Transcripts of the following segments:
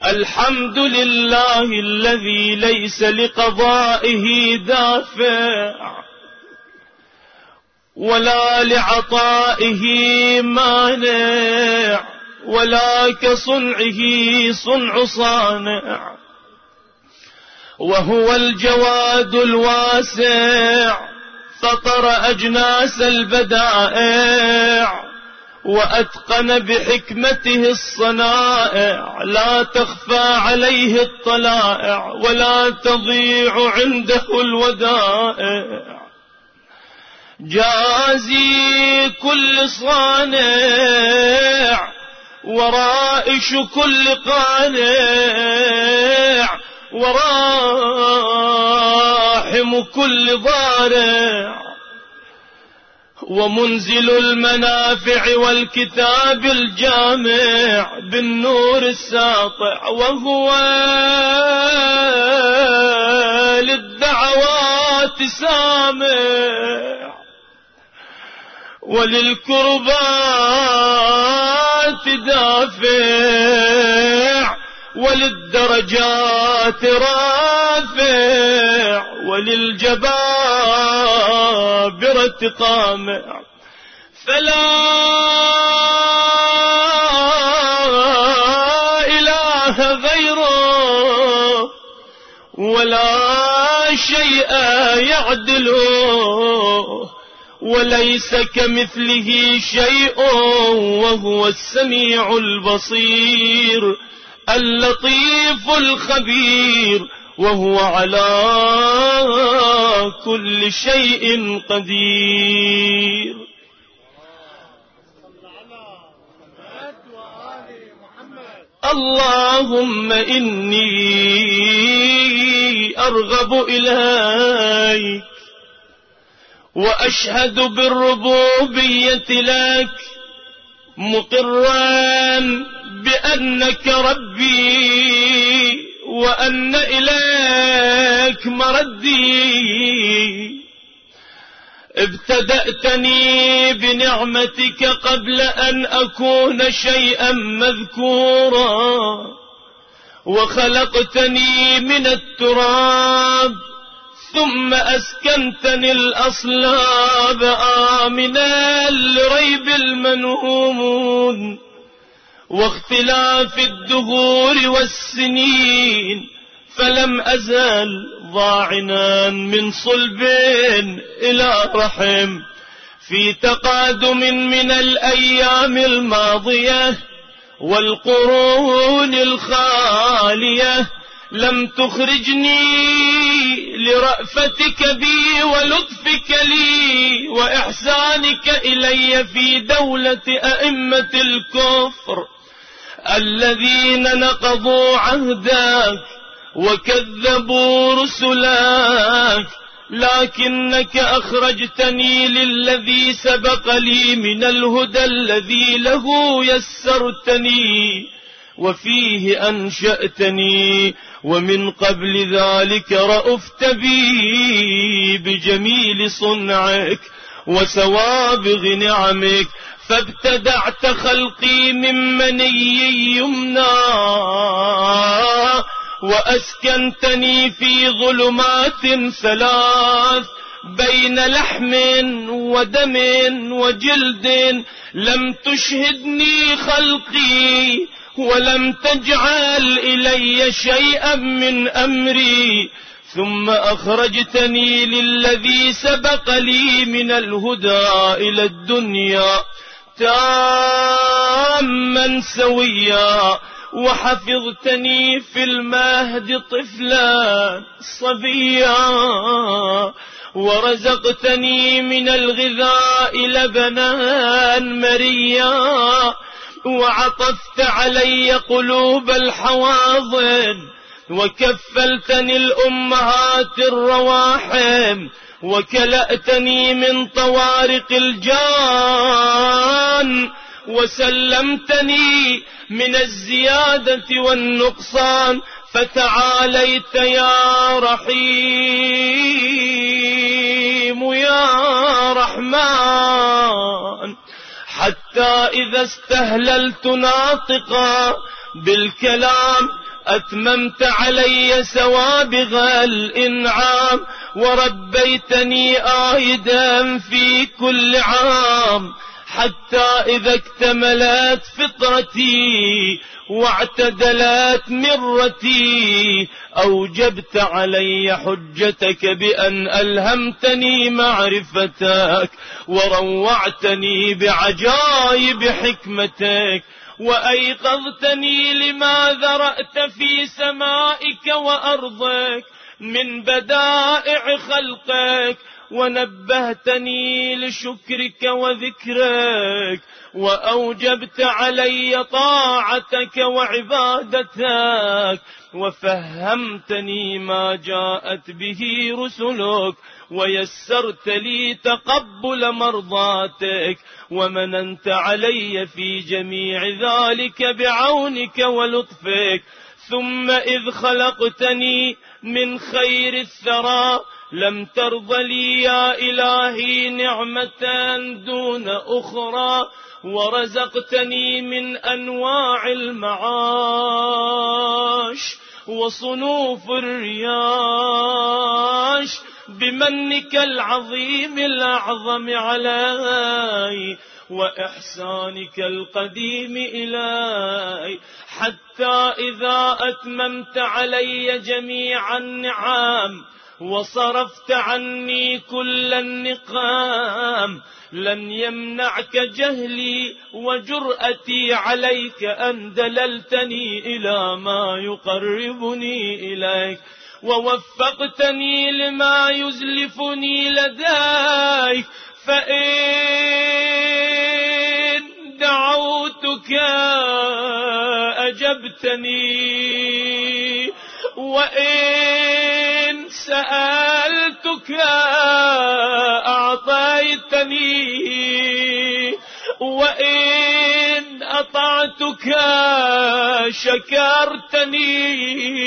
الحمد لله الذي ليس لقضائه دافع ولا لعطائه مانع ولا كصنعه صنع صانع، وهو الجواد الواسع فطر أجناس البدائع وأتقن بحكمته الصنائع، لا تخفى عليه الطلائع ولا تضيع عنده الودائع. جازي كل صانع ورائش كل قانع وراحم كل ضارع، ومنزل المنافع والكتاب الجامع بالنور الساطع، وهو للدعوات سامع وللكربات دافع وللدرجات رافع وللجبابرة قامع. فلا إله غيره ولا شيء يعدله، وليس كمثله شيء وهو السميع البصير اللطيف الخبير، وهو على كل شيء قدير. اللهم إني أرغب إليك وأشهد بالربوبية لك، مقرا بأنك ربي وأن إليك مردي. ابتدأتني بنعمتك قبل أن أكون شيئا مذكورا، وخلقتني من التراب ثم أسكنتني الأصلاب آمنا لريب المنون واختلاف الدهور والسنين، فلم أزل ضاعنا من صلب إلى رحم في تقادم من الأيام الماضية والقرون الخالية. لم تخرجني لرأفتك بي ولطفك لي وإحسانك إلي في دولة أئمة الكفر الذين نقضوا عهدك وكذبوا رسلك، لكنك أخرجتني للذي سبق لي من الهدى الذي له يسرتني وفيه أنشأتني، ومن قبل ذلك رأفت بي بجميل صنعك وسوابغ نعمك، فابتدعت خلقي من مني يمنى وأسكنتني في ظلمات ثلاث بين لحم ودم وجلد. لم تشهدني خلقي ولم تجعل إلي شيئا من أمري، ثم أخرجتني للذي سبق لي من الهدى إلى الدنيا تاما سويا، وحفظتني في المهد طفلا صبيا، ورزقتني من الغذاء لبنا مريا، وعطفت علي قلوب الحواضن، وكفلتني الأمهات الرواحم، وكلأتني من طوارق الجان، وسلمتني من الزيادة والنقصان. فتعاليت يا رحيم يا رحمن، حتى إذا استهللت ناطقا بالكلام أتممت علي سوابغ الإنعام وربيتني آيدا في كل عام، حتى إذا اكتملت فطرتي واعتدلت مرتي أوجبت علي حجتك بأن ألهمتني معرفتك وروعتني بعجائب حكمتك وأيقظتني لما ذرأت في سمائك وأرضك من بدائع خلقك ونبهتني لشكرك وذكرك وأوجبت علي طاعتك وعبادتك وفهمتني ما جاءت به رسلك ويسرت لي تقبل مرضاتك ومننت علي في جميع ذلك بعونك ولطفك. ثم إذ خلقتني من خير الثرى لم ترض لي يا إلهي نعمة دون أخرى ورزقتني من أنواع المعاش وصنوف الرياش بمنك العظيم الأعظم علي وإحسانك القديم إلي، حتى إذا أتممت علي جميع النعم وصرفت عني كل النقام لن يمنعك جهلي وجرأتي عليك أن دللتني إلى ما يقربني إليك ووفقتني لما يزلفني لديك. فإن دعوتك أجبتني وإن سألتك أعطيتني وإن أطعتك شكرتني.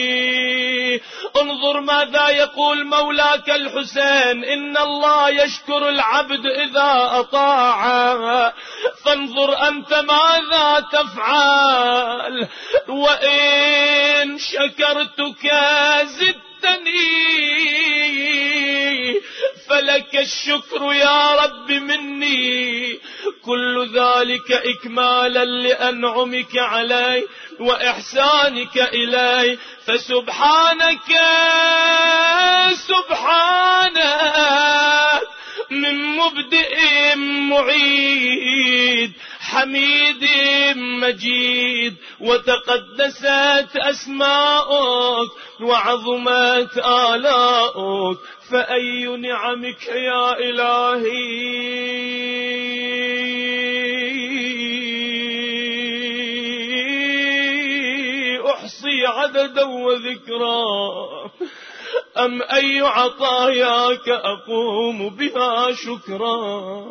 انظر ماذا يقول مولاك الحسين: إن الله يشكر العبد إذا أطاع، فانظر أنت ماذا تفعل. وإن شكرتك زدتني، فلك الشكر يا رب مني، كل ذلك إكمالا لأنعمك علي وإحسانك إلي. فسبحانك سبحانك من مبدئ معيد حميد مجيد، وتقدست أسماؤك وعظمت آلاؤك، فأي نعمك يا إلهي أحصي عددا وذكرا، أم أي عطاياك أقوم بها شكرا.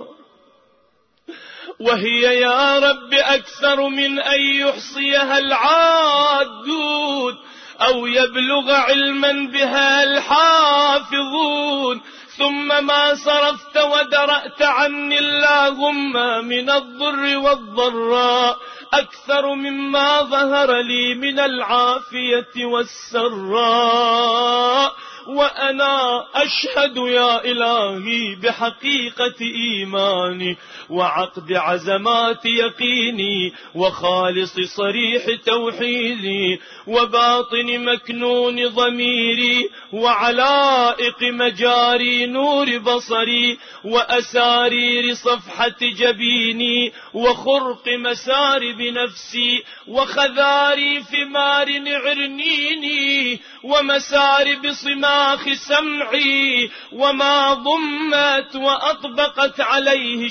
وهي يا رب أكثر من أن يحصيها العادون أو يبلغ علما بها الحافظون. ثم ما صرفت ودرأت عني اللهم من الضر والضراء أكثر مما ظهر لي من العافية والسراء. وأنا أشهد يا إلهي بحقيقة إيماني وعقد عزمات يقيني وخالص صريح توحيدي وباطن مكنون ضميري وعلائق مجاري نور بصري وأسارير صفحة جبيني وخرق مسارب نفسي وخذاري ثمار عرنيني ومسارب صماخ سمعي وما ضمت وأطبقت عليه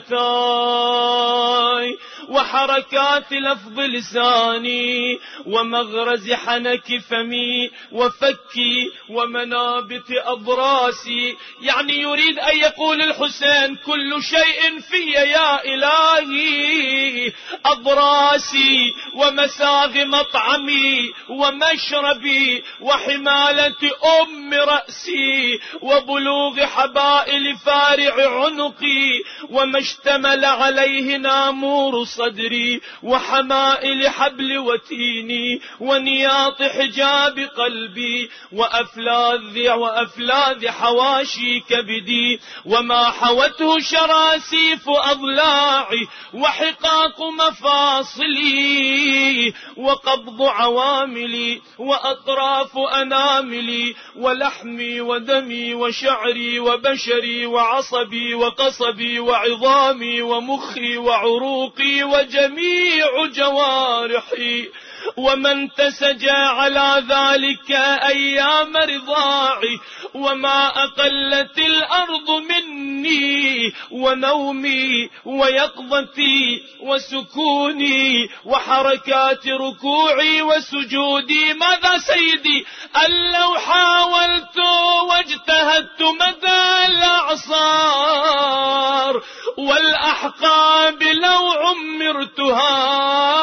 شفتاي وحركات لفظ لساني ومغرز حنك فمي وفكي ومنابت أضراسي. يعني يريد أن يقول الحسين كل شيء في يا إلهي، أضراسي ومساغ مطعمي ومشربي وحمالة رأسي وبلوغ حبائل فارع عنقي وما اشتمل عليه نامور صدري وحمائل حبل وتيني ونياط حجاب قلبي وأفلاذ حواشي كبدي وما حوته شراسيف أضلاعي وحقاق مفاصلي وقبض عواملي وأطراف أناملي ولحمي ودمي وشعري وبشري وعصبي وقصبي وعظامي ومخي وعروقي وجميع جوارحي ومن تسجى على ذلك أيام رضاعي وما أقلت الأرض مني ونومي ويقظتي وسكوني وحركات ركوعي وسجودي. ماذا سيدي؟ أن لو حاولت واجتهدت مدى الأعصار والأحقاب لو عمرتها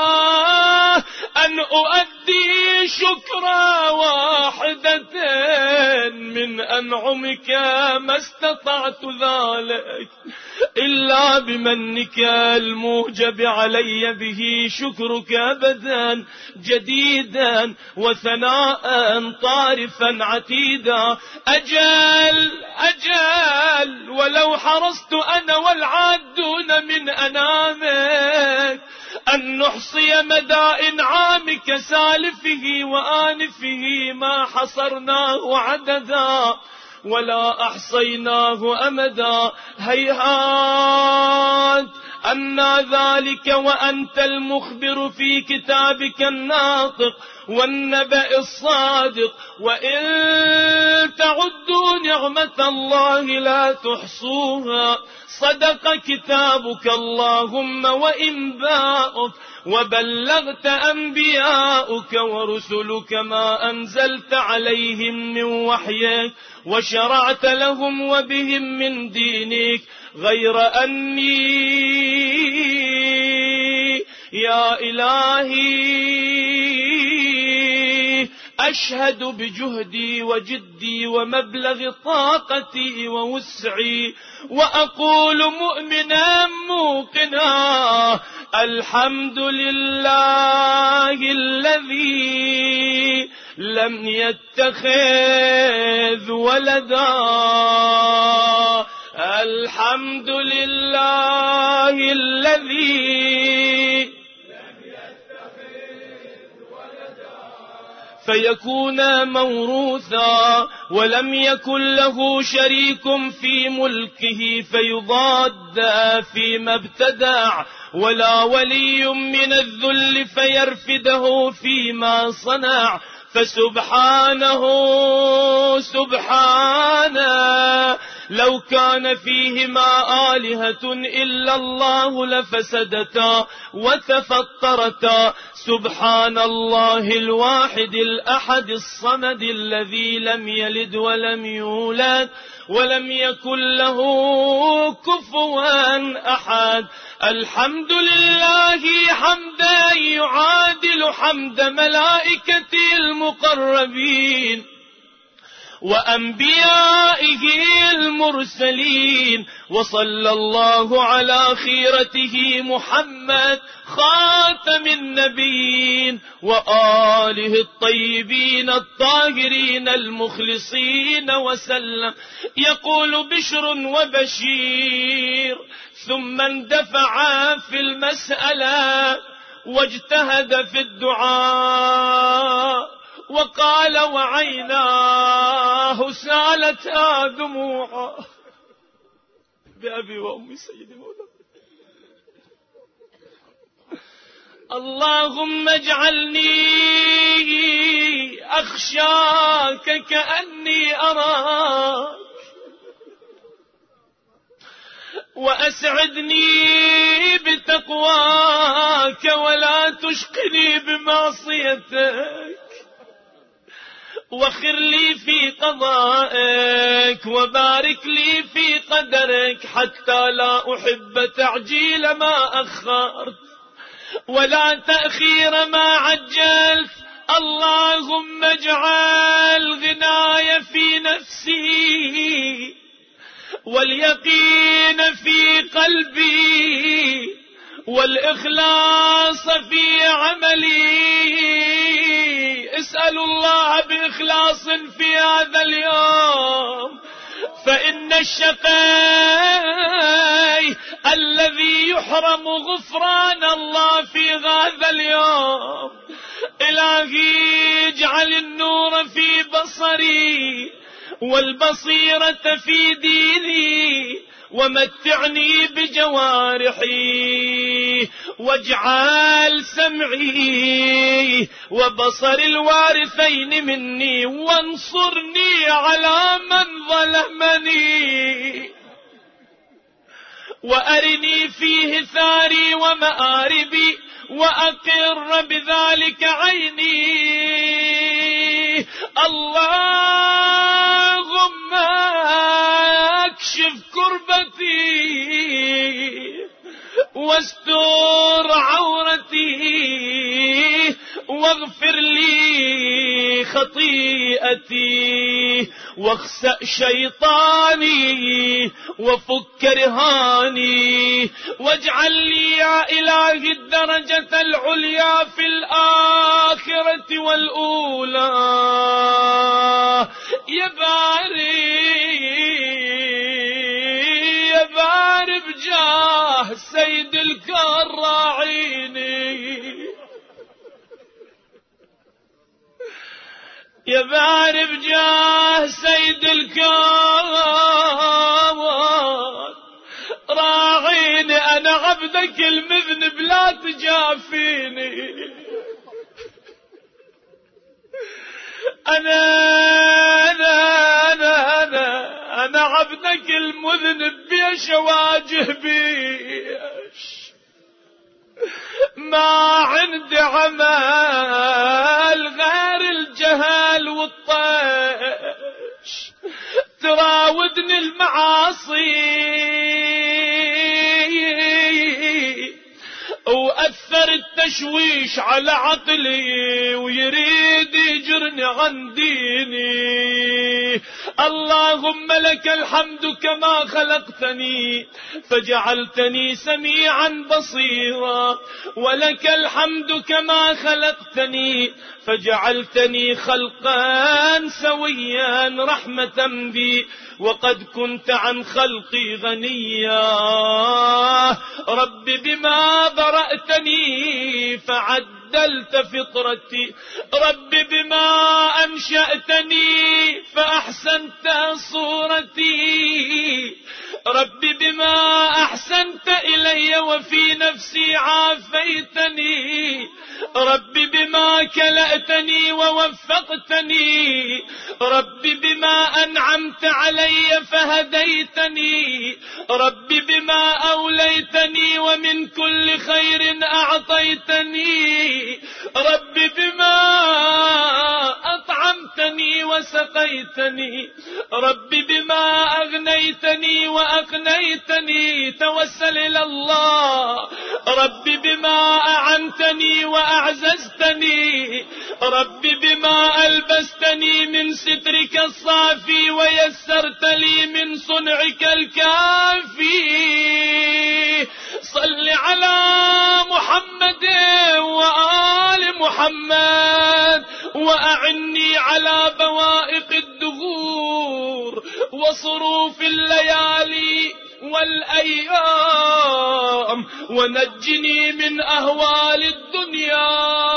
أن أؤدي شكرا واحدة من أنعمك ما استطعت ذلك إلا بمنك الموجب علي به شكرك أبدا جديدا وثناء طارفا عتيدا. أجل ولو حرصت أنا والعادون من أنامك أن نحصي مدى إنعامك سالفه وآنفه ما حصرناه عددا ولا أحصيناه أمدا. هيهات أن ذلك وأنت المخبر في كتابك الناطق والنبأ الصادق. وإن تعدوا نعمة الله لا تحصوها. صدق كتابك اللهم وإنباؤك وبلغت أنبياؤك ورسلك ما أنزلت عليهم من وحيك وشرعت لهم وبهم من دينك غير أني يا إلهي أشهد بجهدي وجدي ومبلغ طاقتي ووسعي وأقول مؤمنا موقنا الحمد لله الذي لم يتخذ ولدا. الحمد لله الذي فيكون موروثا ولم يكن له شريك في ملكه فيضاد فيما ابتدع ولا ولي من الذل فيرفده فيما صنع. فسبحانه لو كان فيهما آلهة إلا الله لفسدتا وتفطرتا. سبحان الله الواحد الأحد الصمد الذي لم يلد ولم يولد ولم يكن له كفوا أحد. الحمد لله حمدا يعادل حمد ملائكة المقربين وأنبيائه المرسلين. وصلى الله على خيرته محمد خاتم النبيين وآله الطيبين الطاهرين المخلصين وسلم. يقول بشر وبشير ثم اندفع في المسألة واجتهد في الدعاء وقال وعيناه سالتا دموعا بأبي وأمي سيدي مولانا. اللهم اجعلني أخشاك كأني أراك وأسعدني بتقواك ولا تشقني بمعصيتك وخر لي في قضائك وبارك لي في قدرك حتى لا أحب تعجيل ما أخرت ولا تأخير ما عجلت. اللهم اجعل غناي في نفسي واليقين في قلبي والإخلاص في عملي. اسألوا الله بإخلاص في هذا اليوم، فإن الشقي الذي يحرم غفران الله في هذا اليوم. إلهي اجعل النور في بصري والبصيرة في ديني، ومتعني بجوارحي، واجعل سمعي وبصري الوارثين مني، وانصرني على من ظلمني، وأرني فيه ثاري ومآربي، وأقر بذلك عيني. اللهم اكشف كربتي واستر عورتي، واغفر لي خطيئتي، واخسأ شيطاني، وفك رهاني، واجعل لي يا إلهي الدرجة العليا في الآخرة والأولى. يا باري بجاه سيد الكراعين، يا باري بجاه سيد الكون راعيني، أنا عبدك المذنب لا تجافيني. أنا عبدك المذنب بيش واجه بيش، ما عندي عمل غير الجهل والطيش، تراودني المعاصي وأثر التشويش على عقلي، ويريد يجرني عن ديني. اللهم لك الحمد كما خلقتني فجعلتني سميعا بصيرا، ولك الحمد كما خلقتني فجعلتني خلقا سويا رحمة بي، وقد كنت عن خلقي غنيا. رب بما برأتني فعدلت فطرتي، رب بما أنشأتني فأحسنت صورتي، رب بما أحسنت إلي وفي نفسي عافيتني، رب بما كلأتني ووفقتني، رب بما أنعمت علي فهديتني، رب بما أوليتني ومن كل خير أعطيتني، رب بما أطعمتني وسقيتني، رب بما أغنيتني وأقنيتني. توسل إلى الله. رب بما أعنتني وأعززتني، رب بما ألبستني من سترك الصافي ويسرت لي من صنعك الكافي. صل على محمد وآل محمد، وأعني على بوائق الدهور وصروف الليالي والأيام، ونجني من أهوال الدنيا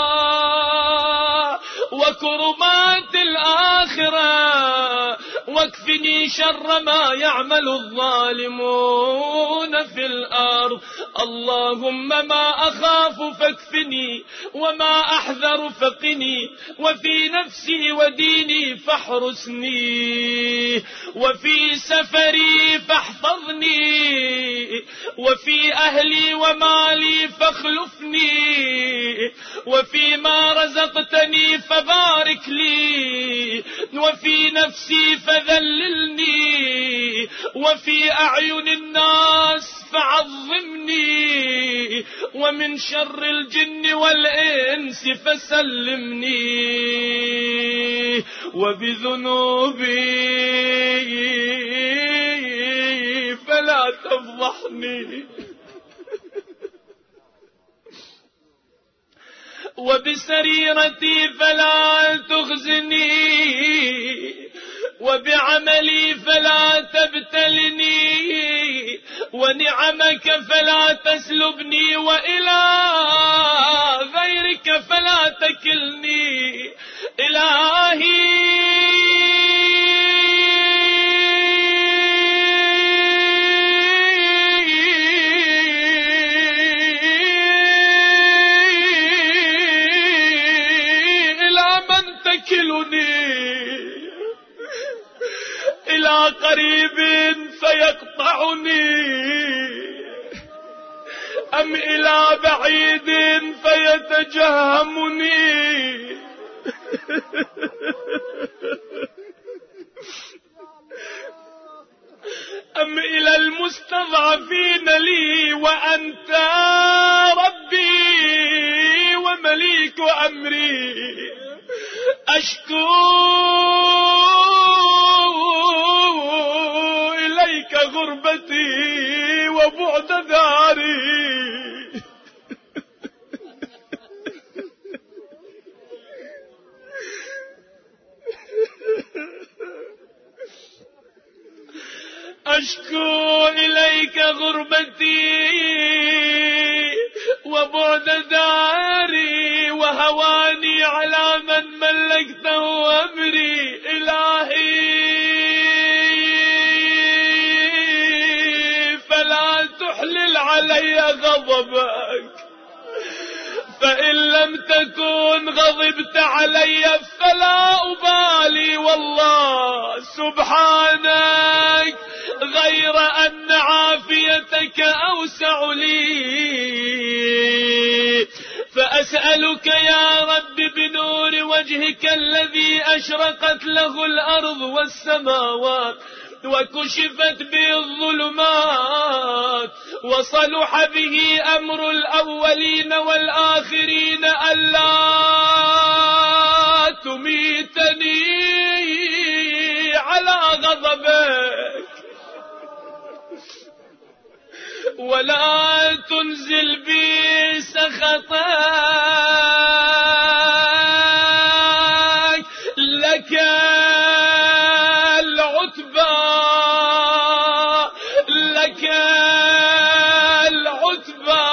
وكربات الآخرة، واكفني شر ما يعمل الظالمون في الأرض. اللهم ما أخاف فاكفني، وما أحذر فقني، وفي نفسي وديني فاحرسني، وفي سفري فاحفظني، وفي أهلي ومالي فاخلفني، وفيما رزقتني فبارك لي، وفي نفسي فذللني، وفي أعين الناس فعظمني، ومن شر الجن والإنس فسلمني، وبذنوبي فلا تفضحني، وبسريرتي فلا تخزني، وبعملي فلا تبتلني، ونعمك فلا تسلبني، وإلى غيرك فلا تكلني. إلهي إلى قريب فيقطعني، أم إلى بعيد فيتجهمني، أم إلى المستضعفين لي وأنت ربي ومليك أمري. أشكو إليك غربتي وبعد داري، أشكو إليك غربتي وبعد داري، وهواني على من ملكته أمري. إلهي فلا تحلل علي غضبك، فإن لم تكن غضبت علي فلا أبالي والله سبحانك، غير أن عافيتك أوسع لي. فأسألك يا رب بنور وجهك الذي أشرقت له الأرض والسماوات وكشفت به الظلمات وصلح به أمر الأولين والآخرين، ألا تميتني على غضبك ولا تنزل بي سخطك، لك العتبى لك العتبى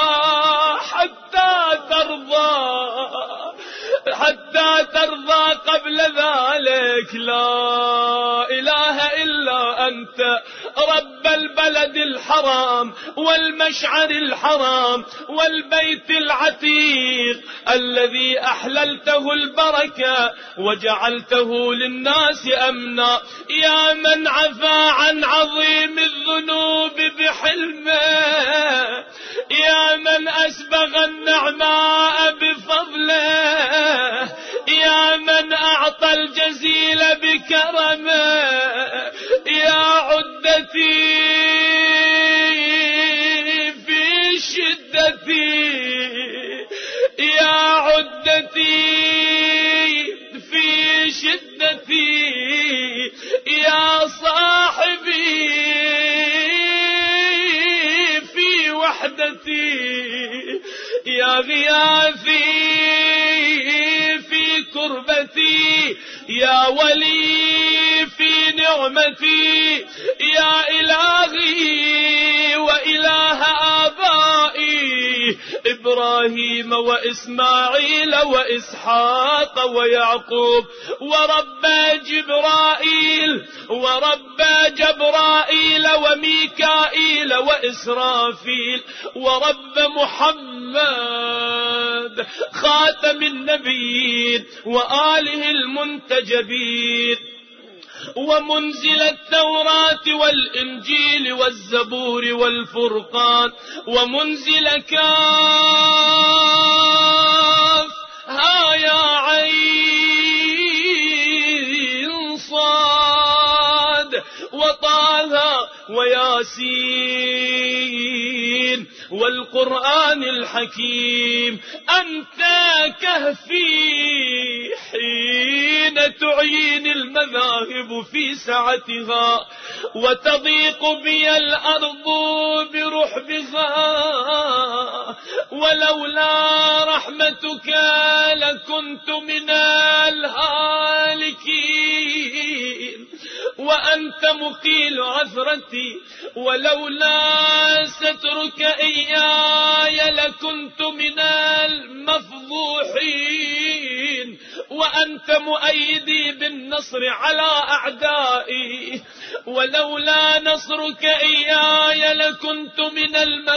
حتى ترضى قبل ذلك. لا إله إلا أنت رب البلد الحرام والمشعر الحرام والبيت العتيق الذي أحللته البركة وجعلته للناس أمنا، يا من عفا عن عظيم الذنوب بحلمه، يا من أسبغ النعماء بفضله، يا من أعطى الجزيل بكرمه، يا عدتي في شدتي، يا عدتي في شدتي، يا صاحبي في وحدتي، يا غياثي في كربتي، يا ولي في نعمتي، يا إلهي وإله آبائي إبراهيم وإسماعيل وإسحاق ويعقوب، ورب جبرائيل وميكائيل وإسرافيل، ورب محمد خاتم النبيين وآله المنتجبين، ومنزل التوراة والإنجيل والزبور والفرقان، ومنزل كاف ها يا عين صاد وطه وياسين، والقرآن الحكيم. أنت كهفي حين تعين المذاهب في سعتها وتضيق بي الأرض برحبها، ولولا رحمتك لكنت من الهالكين، وأنت مقيل عثرتي، ولولا سترك إياي لكنت من المفضوحين، وأنت مؤيدي بالنصر على أعدائي، ولولا نصرك إياي لكنت من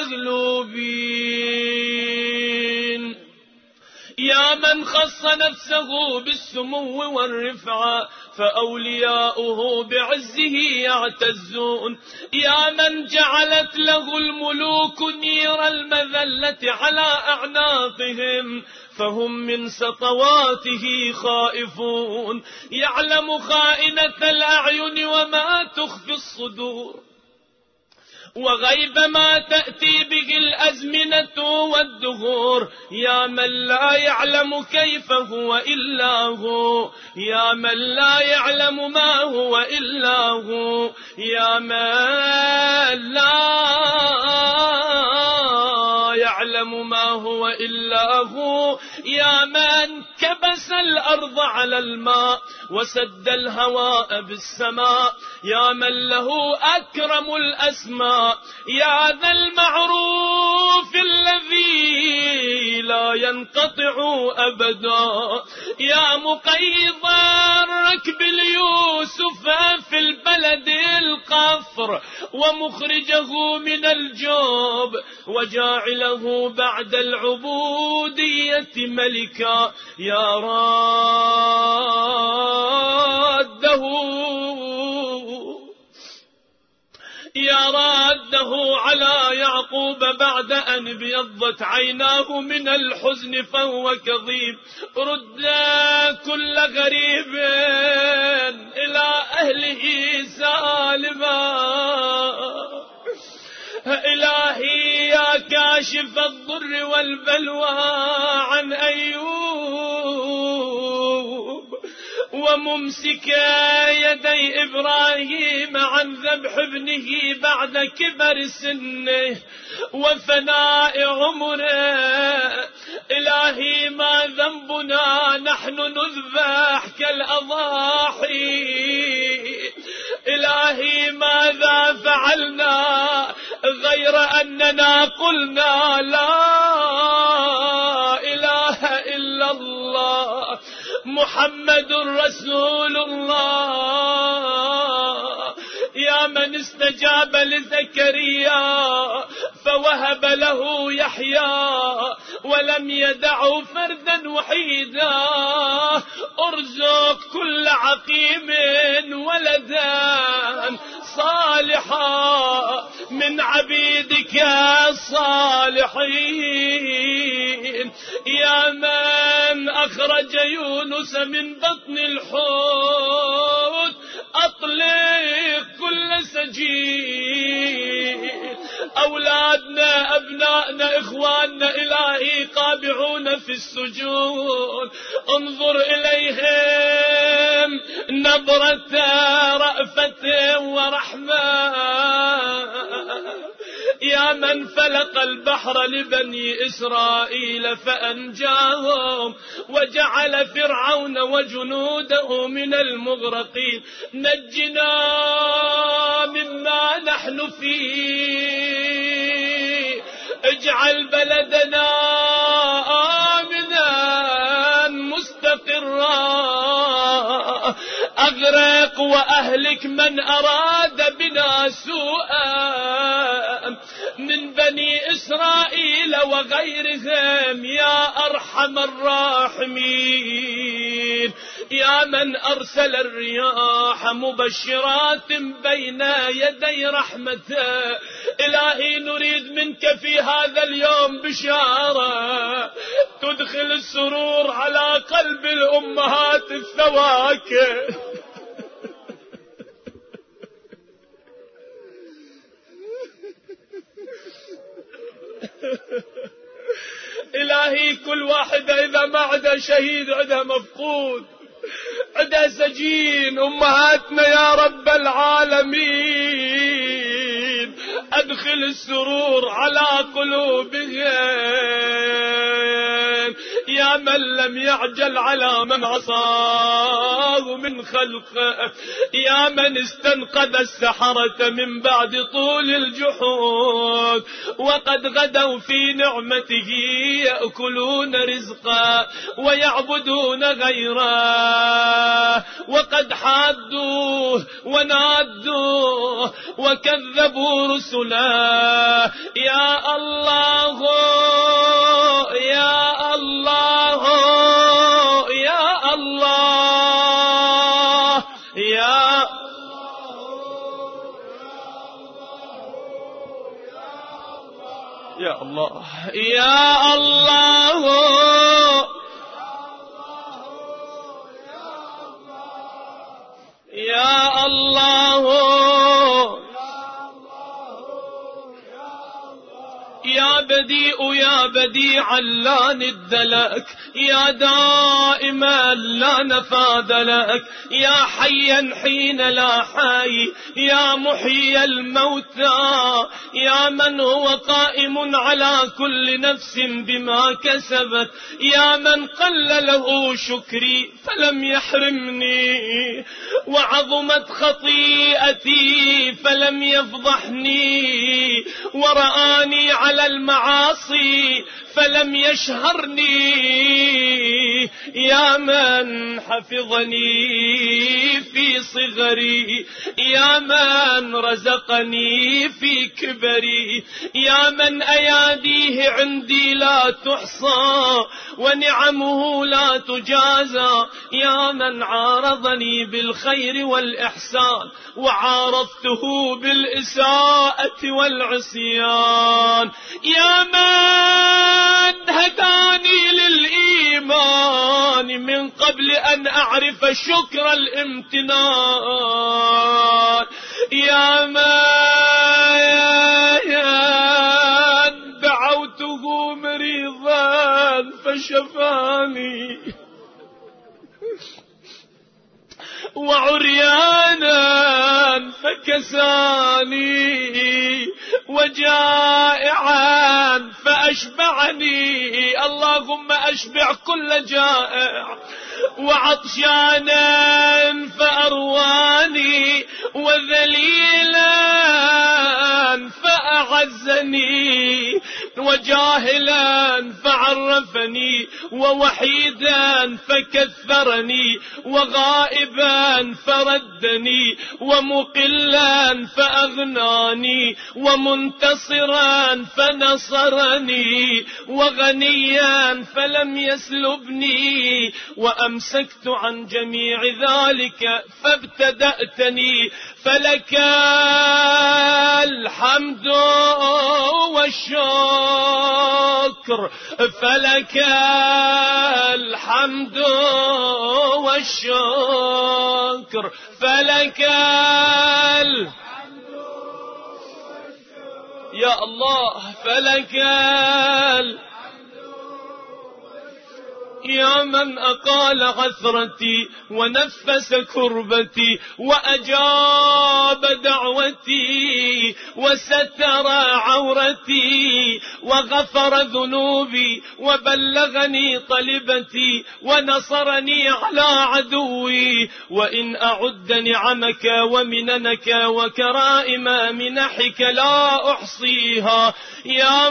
المغلوبين. يا من خص نفسه بالسمو والرفعة فأولياؤه بعزه يعتزون، يا من جعلت له الملوك نير المذلة على أعناقهم فهم من سطواته خائفون، يعلم خائنة الأعين وما تخفي الصدور، وغيب ما تأتي به الأزمنة والدهور، يا من لا يعلم كيف هو إلا هو، يا من لا يعلم ما هو إلا هو، يا من لا يعلم ما هو إلا هو، يا من كبس الأرض على الماء وسد الهواء بالسماء، يا من له أكرم الأسماء، يا ذا المعروف الذي لا ينقطع أبدا، يا مقيض الركب ليوسف في البلد القفر ومخرجه من الجوب وجاعله بعد العبودية ملكا، يا راده على يعقوب بعد أن ابيضت عيناه من الحزن فهو كظيم، رد كل غريب إلى أهله سالما، إلهي يا كاشف الضر والبلوى عن أيوب، وممسك يدي إبراهيم عن ذبح ابنه بعد كبر سنه وفناء عمره، إلهي ما ذنبنا نحن نذبح كالأضاحي، إلهي ماذا فعلنا غير أننا قلنا لا إله إلا الله محمد رسول الله، يا من استجاب لزكريا فوهب له يحيى ولم يدعه فردا وحيدا، ارزق كل عقيم ولدا صالحا من عبيدك الصالحين، يا من أخرج يونس من بطن الحوت أطلق كل سجين، أولادنا أبنائنا إخواننا إلهي قابعون في السجون، انظر إليهم نظرة رأفة ورحمة، يا من فلق البحر لبني إسرائيل فأنجاهم وجعل فرعون وجنوده من المغرقين، نجنا مما نحن فيه، اجعل بلدنا آمنا مستقرا، أغرق وأهلك من أراد بنا سوءا من بني إسرائيل وغيرهم يا أرحم الراحمين، يا من أرسل الرياح مبشرات بين يدي رحمته، إلهي نريد منك في هذا اليوم بشارة تدخل السرور على قلب الأمهات الثواكب، والله ما عدا شهيد، عدا مفقود، عدا سجين. أمهاتنا يا رب العالمين أدخل السرور على قلوبهم، يا من لم يعجل على من عصاه من خلقه، يا من استنقذ السحرة من بعد طول الجحود، وقد غدوا في نعمته يأكلون رزقا ويعبدون غيره، وقد حادوه ونادوه وكذبوا رسله. يا الله يا الله يا الله يا يا الله يا الله يا الله يا بديء يا بديعا لا ند لك، يا دائما لا نفاذ لك، يا حيا حين لا حي، يا محيي الموتى، يا من هو قائم على كل نفس بما كسبت، يا من قل له شكري فلم يحرمني، وعظمت خطيئتي فلم يفضحني، ورآني على المعاصي فلم يشهرني، يا من حفظني في صغري، يا من رزقني في كبري، يا من أياديه عندي لا تحصى ونعمه لا تجازى، يا من عارضني بالخير والإحسان وعارضته بالإساءة والعصيان، يا من هداني للإيمان من قبل أن أعرف شكر الامتنان، يا من دعوته مريضا فشفاني، وعريانا فكساني، وجائعا فأشبعني، اللهم أشبع كل جائع، وعطشانا فأرواني، وذليلا فأعزني، وجاهلا فعرفني، ووحيدا فكثرني، وغائبا فردني، ومقلا فأغناني، ومنتصرا فنصرني، وغنيا فلم يسلبني، وأمسكت عن جميع ذلك فابتدأتني، فلك الحمد والشكر، فلك الحمد والشكر، فلك الحمد والشكر، يا الله فلك يا من أقال عثرتي ونفس كربتي وأجاب دعوتي وستر عورتي وغفر ذنوبي وبلغني طلبتي ونصرني على عدوي، وإن أعد نعمك ومننك وكرائم منحك لا أحصيها، يا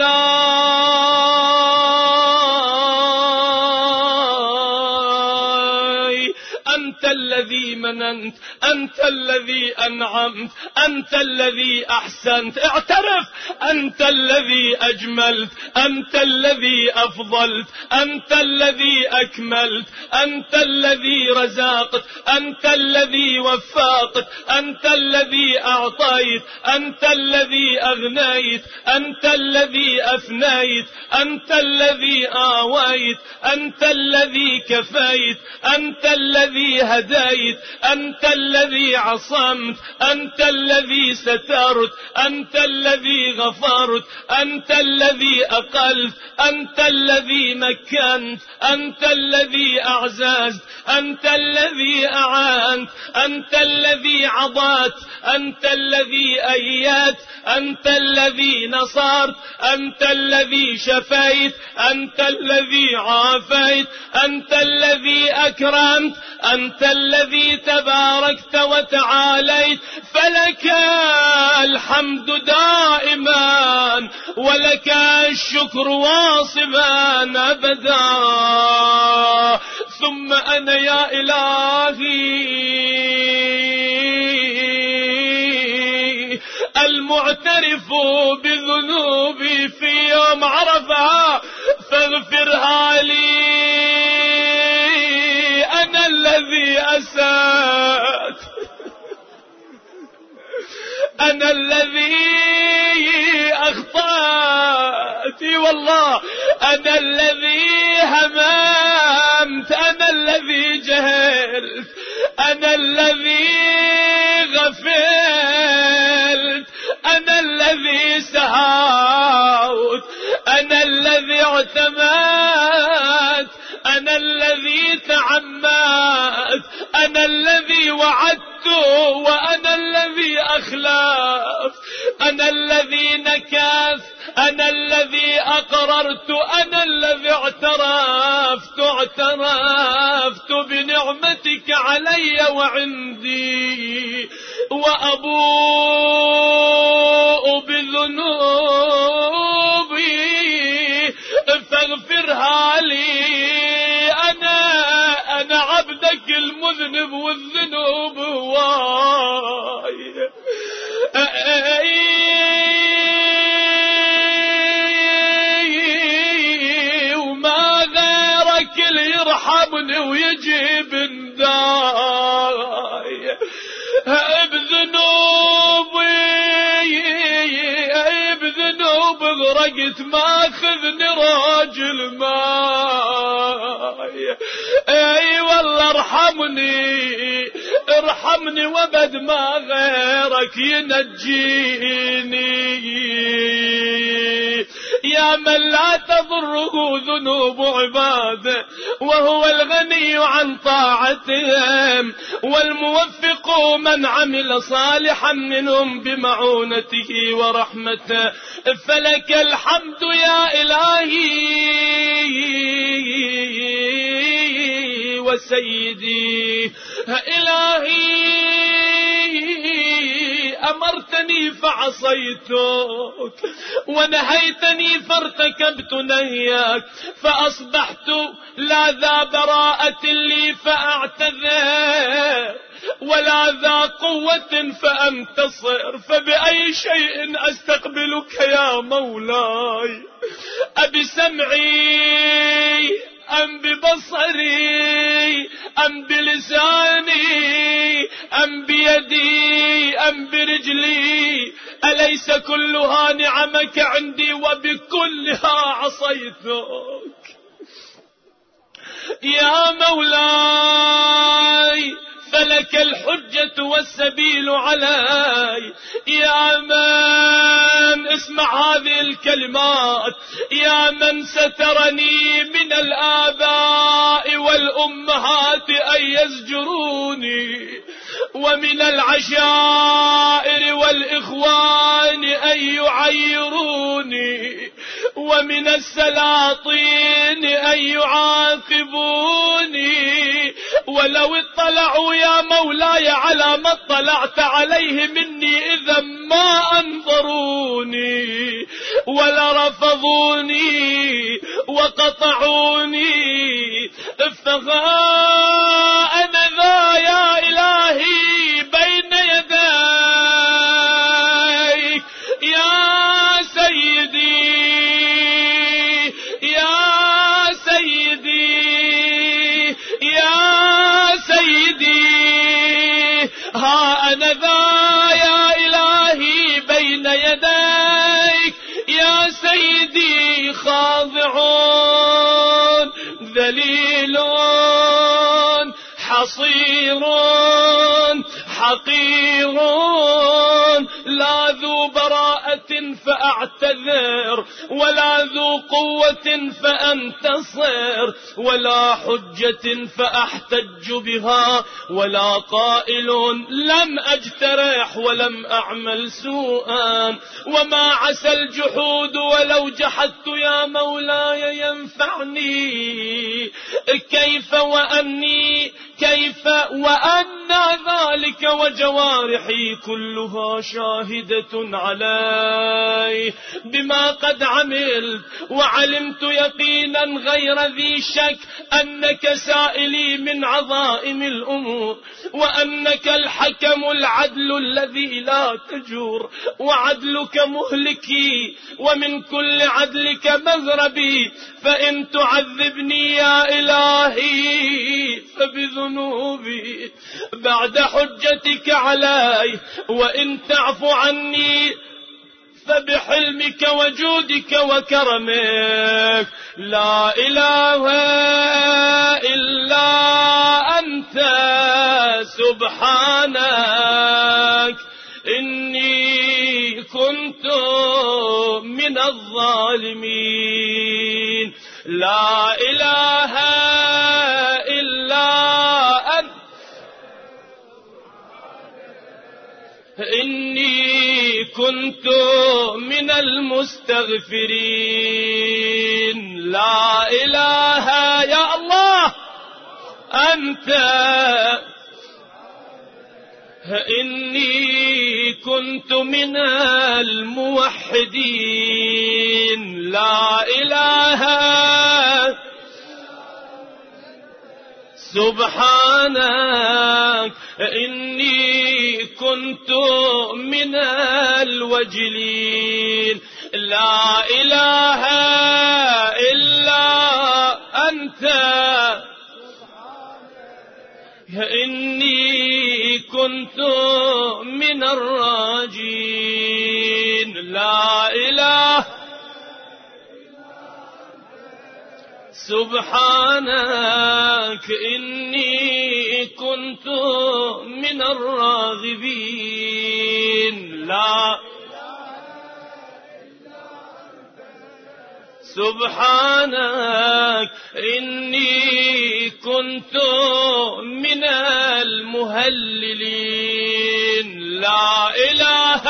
مولاي أنت الذي مننت، أنت الذي أنعمت، أنت الذي أحسنت، اعترف أنت الذي أجملت، أنت الذي أفضلت، أنت الذي أكملت، أنت الذي رزقت، أنت الذي وفقت، أنت الذي أعطيت، أنت الذي أغنيت، أنت الذي أفنيت، أنت الذي آويت، أنت الذي كفيت، أنت الذي هديت، هديت، أنت الذي عصمت، أنت الذي سترت، أنت الذي غفرت، أنت الذي أقلت، أنت الذي مكنت، أنت الذي أعززت، أنت الذي أعانت، أنت الذي عضت، أنت الذي أيدت، أنت الذي نصرت، أنت الذي شفيت، أنت الذي عافيت، أنت الذي أكرمت، أنت الذي تباركت وتعاليت. فلك الحمد دائما ولك الشكر واصبا أبدا. ثم أنا يا إلهي المعترف بذنوبي في يوم عرفة فاغفرها لي. أنا الذي أسأت، أنا الذي أخطأت والله، أنا الذي هممت، أنا الذي جهلت، أنا الذي غفلت، أنا الذي سهوت، أنا الذي اعتمدت، أنا الذي تعمدت، أنا الذي وعدت وأنا الذي أخلف، أنا الذي نكثت، أنا الذي أقررت، أنا الذي اعترفت بنعمتك علي وعندي، وأبوء بذنوبي فاغفرها لي. أنا عبدك المذنب والذنوب هواي، وما غيرك اللي يرحمني ويجيب الداي بذنوب غرقت ماخذني راجل ماي. اي والله ارحمني وبد ما غيرك ينجيني. يا من لا تضره ذنوب عباده وهو الغني عن طاعتهم، والموفق من عمل صالحا منهم بمعونته ورحمته. فلك الحمد يا إلهي وسيدي. إلهي أمرتني فعصيتك، ونهيتني فارتكبت نهيك، فأصبحت لا ذا براءة لي فأعتذر، ولا ذا قوة فأنتصر. فبأي شيء أستقبلك يا مولاي؟ أبسمعي أم ببصري أم بلساني أم بيدي أم برجلي؟ أليس كلها نعمك عندي وبكلها عصيتك؟ يا مولاي فلك الحجة والسبيل علي. يا من اسمع هذه الكلمات، يا من سترني من الآباء والأمهات أن يزجروني، ومن العشائر والإخوان أن يعيروني، ومن السلاطين أن يعاقبوني. ولو اطلعوا يا مولاي على ما اطلعت عليه مني إذا ما أنظروني ولرفضوني وقطعوني. فها أنا ذا يا إلهي بين يديك يا سيدي يا سيدي يا سيدي. ها أنا ذا يا إلهي بين يديك يا سيدي، خاضع ذليل قصير حقير لا ذو براءة فأعتذر ولا ذو قوة فأنتصر ولا حجة فأحتج بها ولا قائل لم أجترح ولم أعمل سوءا وما عسى الجحود ولو جحدت يا مولاي ينفعني كيف وأن ذلك وجوارحي كلها شاهدة علي بما قد عملت وعلمت يقينا غير ذي شك أنك سائلي من عظائم الأمور وأنك الحكم العدل الذي لا تجور وعدلك مهلكي ومن كل عدلك مذربي فإن تعذبني يا إلهي فبذنوبي بعد حجتك علي وإن تعف عني فبحلمك وجودك وكرمك لا إله إلا أنت سبحانك إني كنت من الظالمين لا إله إلا أنت إني كنت من المستغفرين لا إله يا الله أنت إني كنت من الموحدين لا إله سبحانك إني كنت من الوجلين لا إله إلا أنت إني كنت من الراجين لا إله سبحانك إني كنت من الراغبين لا سبحانك إني كنت من المهللين لا إله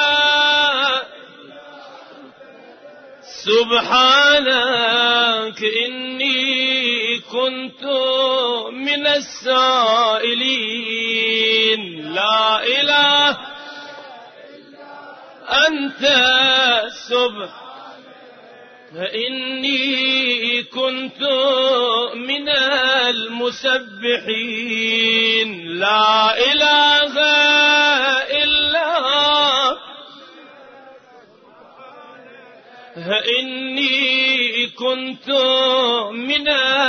سبحانك إني كنت من السائلين لا إله أنت سبحانك إني كنت من المسبحين لا إله إلا إني كنت من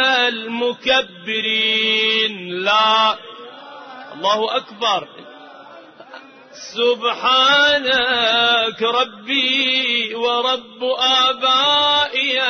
المكبرين لا الله أكبر سبحانك ربي ورب آبائي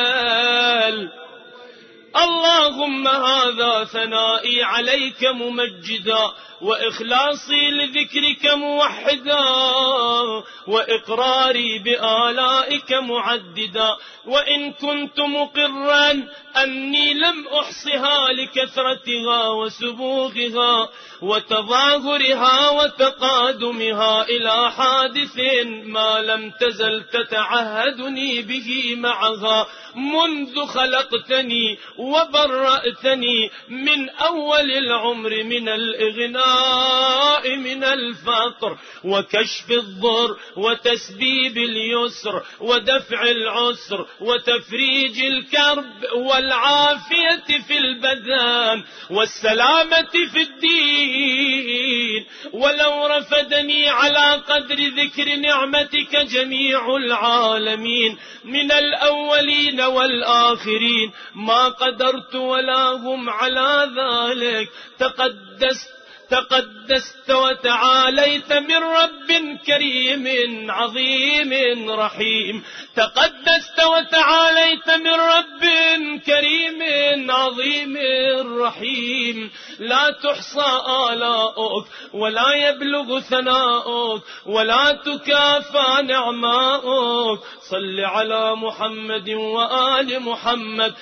اللهم هذا ثنائي عليك ممجدا وإخلاصي لذكرك موحدا وإقراري بآلائك معددا وإن كنت مقرا أني لم أحصها لكثرتها وسبوغها وتظاهرها وتقادمها إلى حادث ما لم تزل تتعهدني به معها منذ خلقتني وبرأتني من أول العمر من الإغناء من الفقر وكشف الضر وتسبيب اليسر ودفع العسر وتفريج الكرب والعافية في البدن والسلامة في الدين ولو رفدني على قدر ذكر نعمتك جميع العالمين من الأولين والآخرين ما قدرت ولا هم على ذلك تقدست وتعاليت من رب كريم عظيم رحيم. تقدست وتعاليت من رب كريم عظيم رحيم. لا تحصى آلاؤك ولا يبلغ ثناؤك ولا تكافى نعماؤك. صل على محمد وآل محمد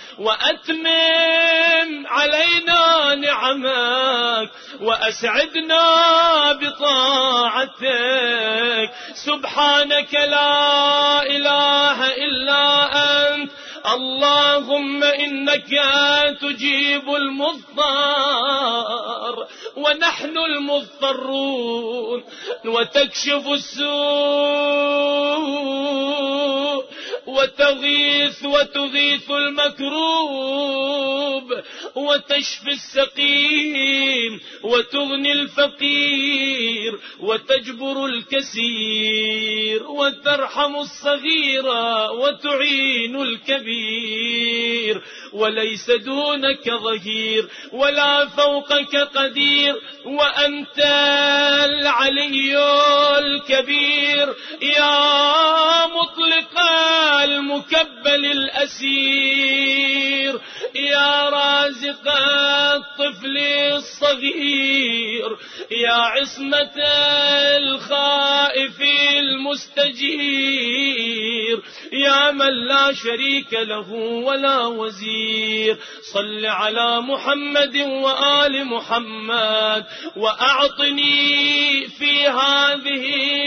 وأتمم علينا نعمك وأسعدنا بطاعتك. سبحانك لا إله إلا أنت اللهم إنك تجيب المضطر ونحن المضطرون، وتكشف السوء وتغيث المكروب، وتشفي السقيم وتغني الفقير وتجبر الكسير وترحم الصغير وتعين الكبير. وليس دونك ظهير ولا فوقك قدير، وأنت العلي الكبير. يا مطلق المكبل الأسير، يا رازق الطفل الصغير، يا عصمة الخائف المستجير، يا من لا شريك له ولا وزير. صل على محمد وآل محمد، وأعطني في هذه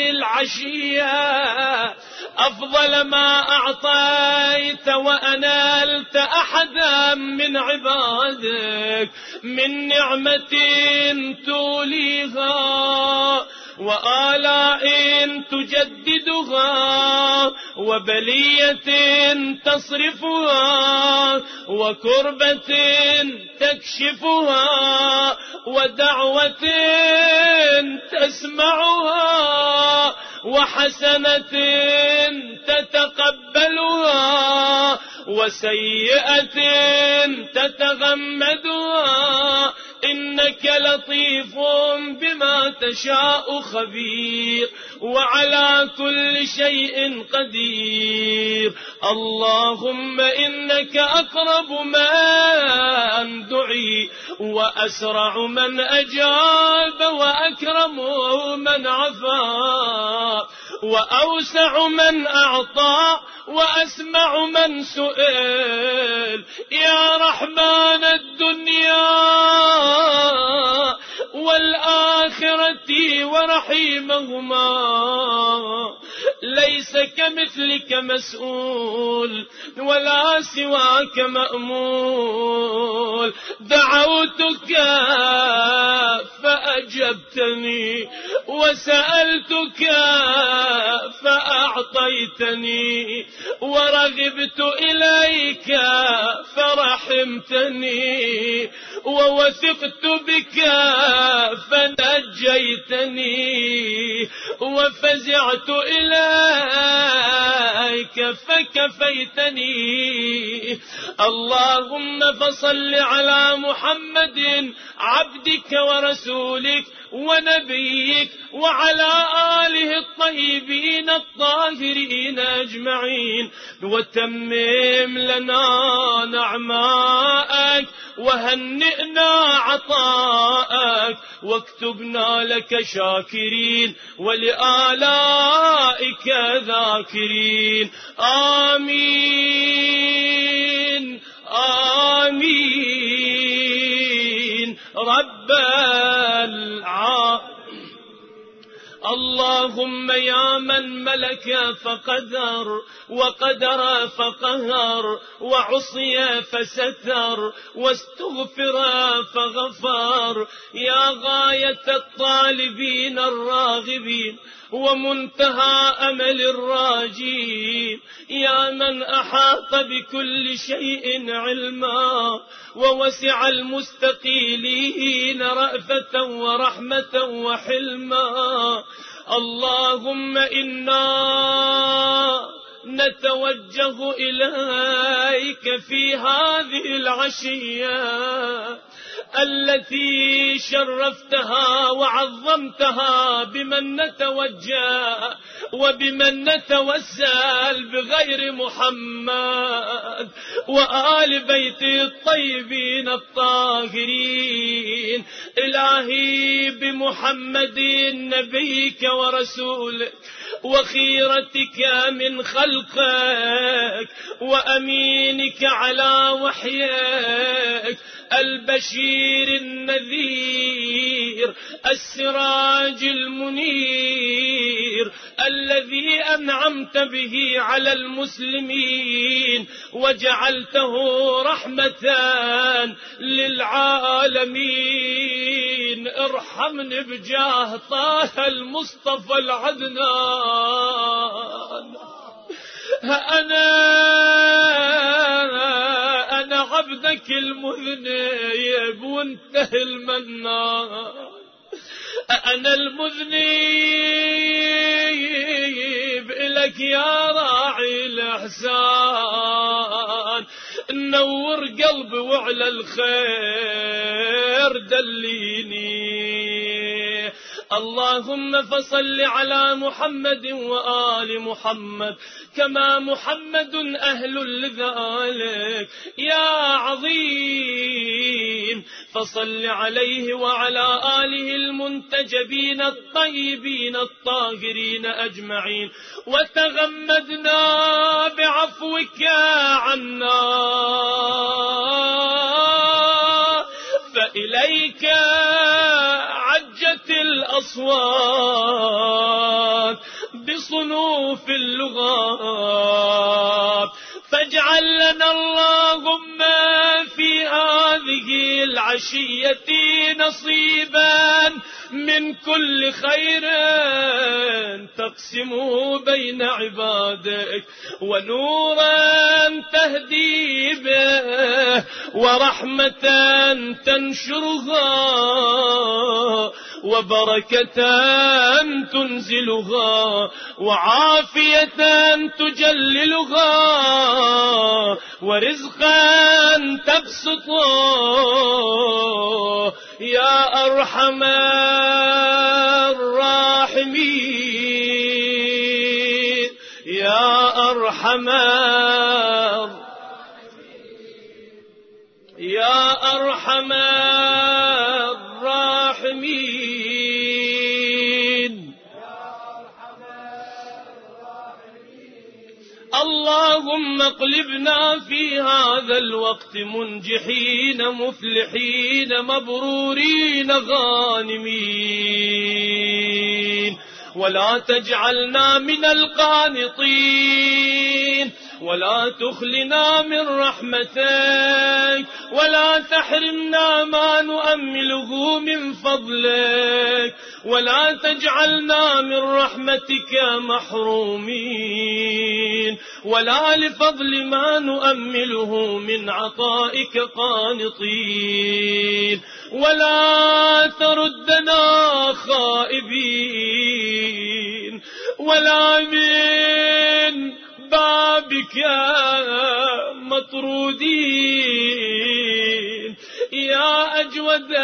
العشية أفضل ما أعطيت وأنالت أحدا من عبادك من نعمة توليها وآلاء تجددها وبلية تصرفها وكربة تكشفها ودعوة تسمعها وحسنة تتقبلها وسيئة تتغمدها. إنك لطيف بما تشاء خبير، وعلى كل شيء قدير. اللهم إنك أقرب من دعي وأسرع من أجاب وأكرم من عفا وأوسع من أعطى وأسمع من سئل. يا رحمن الدنيا والآخرة ورحيمهما، ليس كمثلك مسؤول ولا سواك مأمول. دعوتك فأجبتني وسألتك فأعطيتني ورغبت إليك فرحمتني ووثقت بك فنجيتني وفزعت إليك فكفيتني. اللهم فصل على محمد عبدك ورسولك ونبيك وعلى آله الطيبين الطاهرين أجمعين، وتمم لنا نعماءك وهنئنا عطاءك واكتبنا لك شاكرين ولآلائك ذاكرين. آمين آمين رب العالمين. اللهم يا من ملك فقدر وقدر فقهر وعصي فستر واستغفر فغفر، يا غاية الطالبين الراغبين ومنتهى أمل الراجين، يا من أحاط بكل شيء علما ووسع المستقيلين رأفة ورحمة وحلما. اللهم إنا نتوجه إليك في هذه العشية التي شرفتها وعظمتها بمن نتوجه وبمن نتوسل بغير محمد وآل بيت الطيبين الطاهرين. إلهي بمحمد نبيك ورسولك وخيرتك من خلقك وأمينك على وحيك البشير النذير السراج المنير الذي أنعمت به على المسلمين وجعلته رحمة للعالمين. ارحمني بجاه طه المصطفى العدنان. أنا عبدك المذنب وانتهى المنان. أنا المذنب إلك يا راعي الإحسان. نور قلبي وعلى الخير دليني. اللهم فصل على محمد وآل محمد كما محمد أهل لذلك يا عظيم. فصل عليه وعلى آله المنتجبين الطيبين الطاهرين أجمعين وتغمدنا بعفوك عنا. فإليك عجت الأصوات بصنوف اللغات. فاجعل لنا اللهم في هذه العشية نصيبا من كل خير تقسمه بين عبادك ونورا تهدي به ورحمة تنشرها وبركة تنزلها وعافية تجللها ورزقا تبسطه يا أرحم الراحمين يا أرحم الراحمين. اللهم اقلبنا في هذا الوقت منجحين مفلحين مبرورين غانمين ولا تجعلنا من القانطين ولا تخلنا من رحمتك ولا تحرمنا ما نؤمله من فضلك ولا تجعلنا من رحمتك محرومين ولا لفضل ما نؤمله من عطائك قانطين ولا تردنا خائبين ولا من بابك مطرودين يا أجود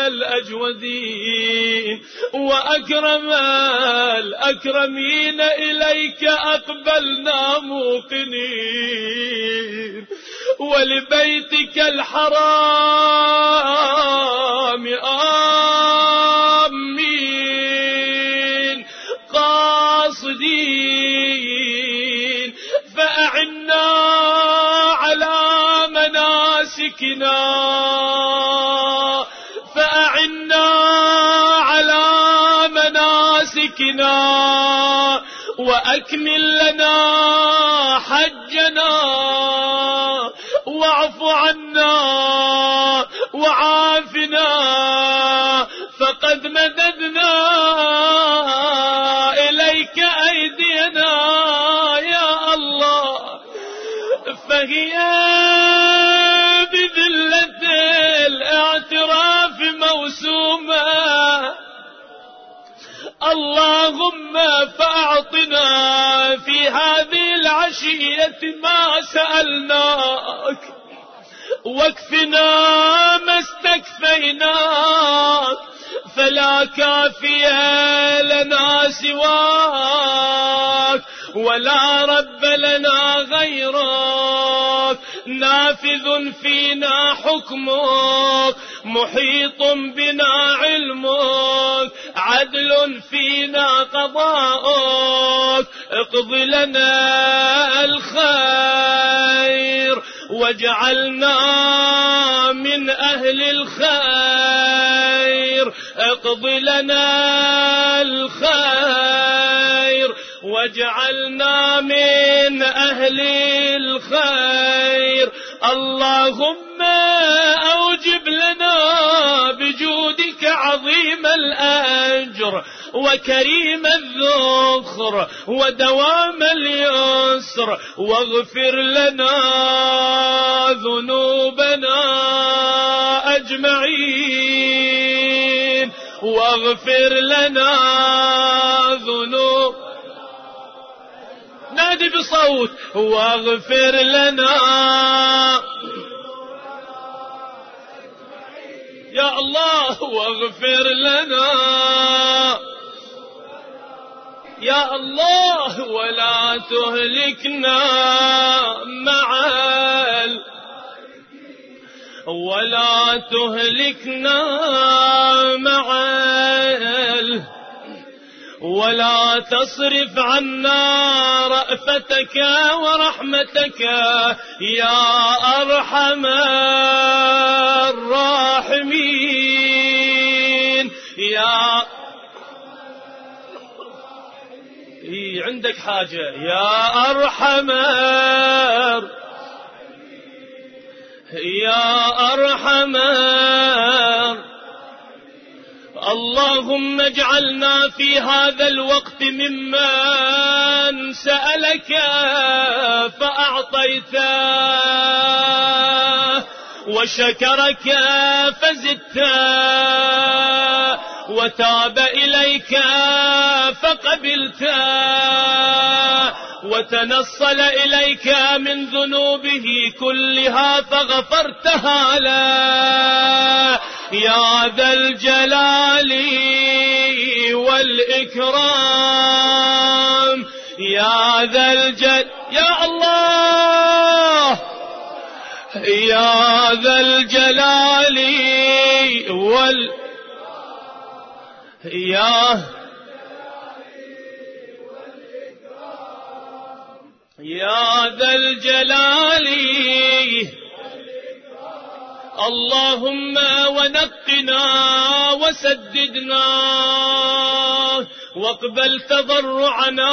الأجودين وأكرم الأكرمين. إليك أقبلنا موقنين ولبيتك الحرام آمين قاصدين. فأعنا على مناسكنا وأكمل لنا حجنا واعف عنا وعافنا فقد مددنا إليك أيدينا يا الله. فهي بذلة الاعتراف موسومة. اللهم فأعطنا في هذه العشية ما سألناك واكفنا ما استكفيناك، فلا كافي لنا سواك، ولا رب لنا غيرك. نافذ فينا حكمك، محيط بنا علمك، عدل فينا قضاءك. اقض لنا الخير واجعلنا من أهل الخير. اقض لنا الخير واجعلنا من أهل الخير. اللهم أوجب لنا بجودك عظيم الأجر وكريم الذخر ودوام اليسر، واغفر لنا ذنوبنا أجمعين، واغفر لنا ذنوب. نادي بصوت واغفر لنا يا الله، واغفر لنا يا الله، ولا تهلكنا ولا تهلكنا ولا تصرف عنا رأفتك ورحمتك يا أرحم الراحمين. يا عندك حاجة يا أرحم اللهم اجعلنا في هذا الوقت ممن سألك فأعطيته، وشكرك فزدته، وتاب إليك فقبلته، وتنصل إليك من ذنوبه كلها فغفرتها له يا ذا الجلال والإكرام. يا ذا الجلال يا الله، يا ذا الجلال يا ذا الجلال. اللهم ونقنا وسددنا واقبل تضرعنا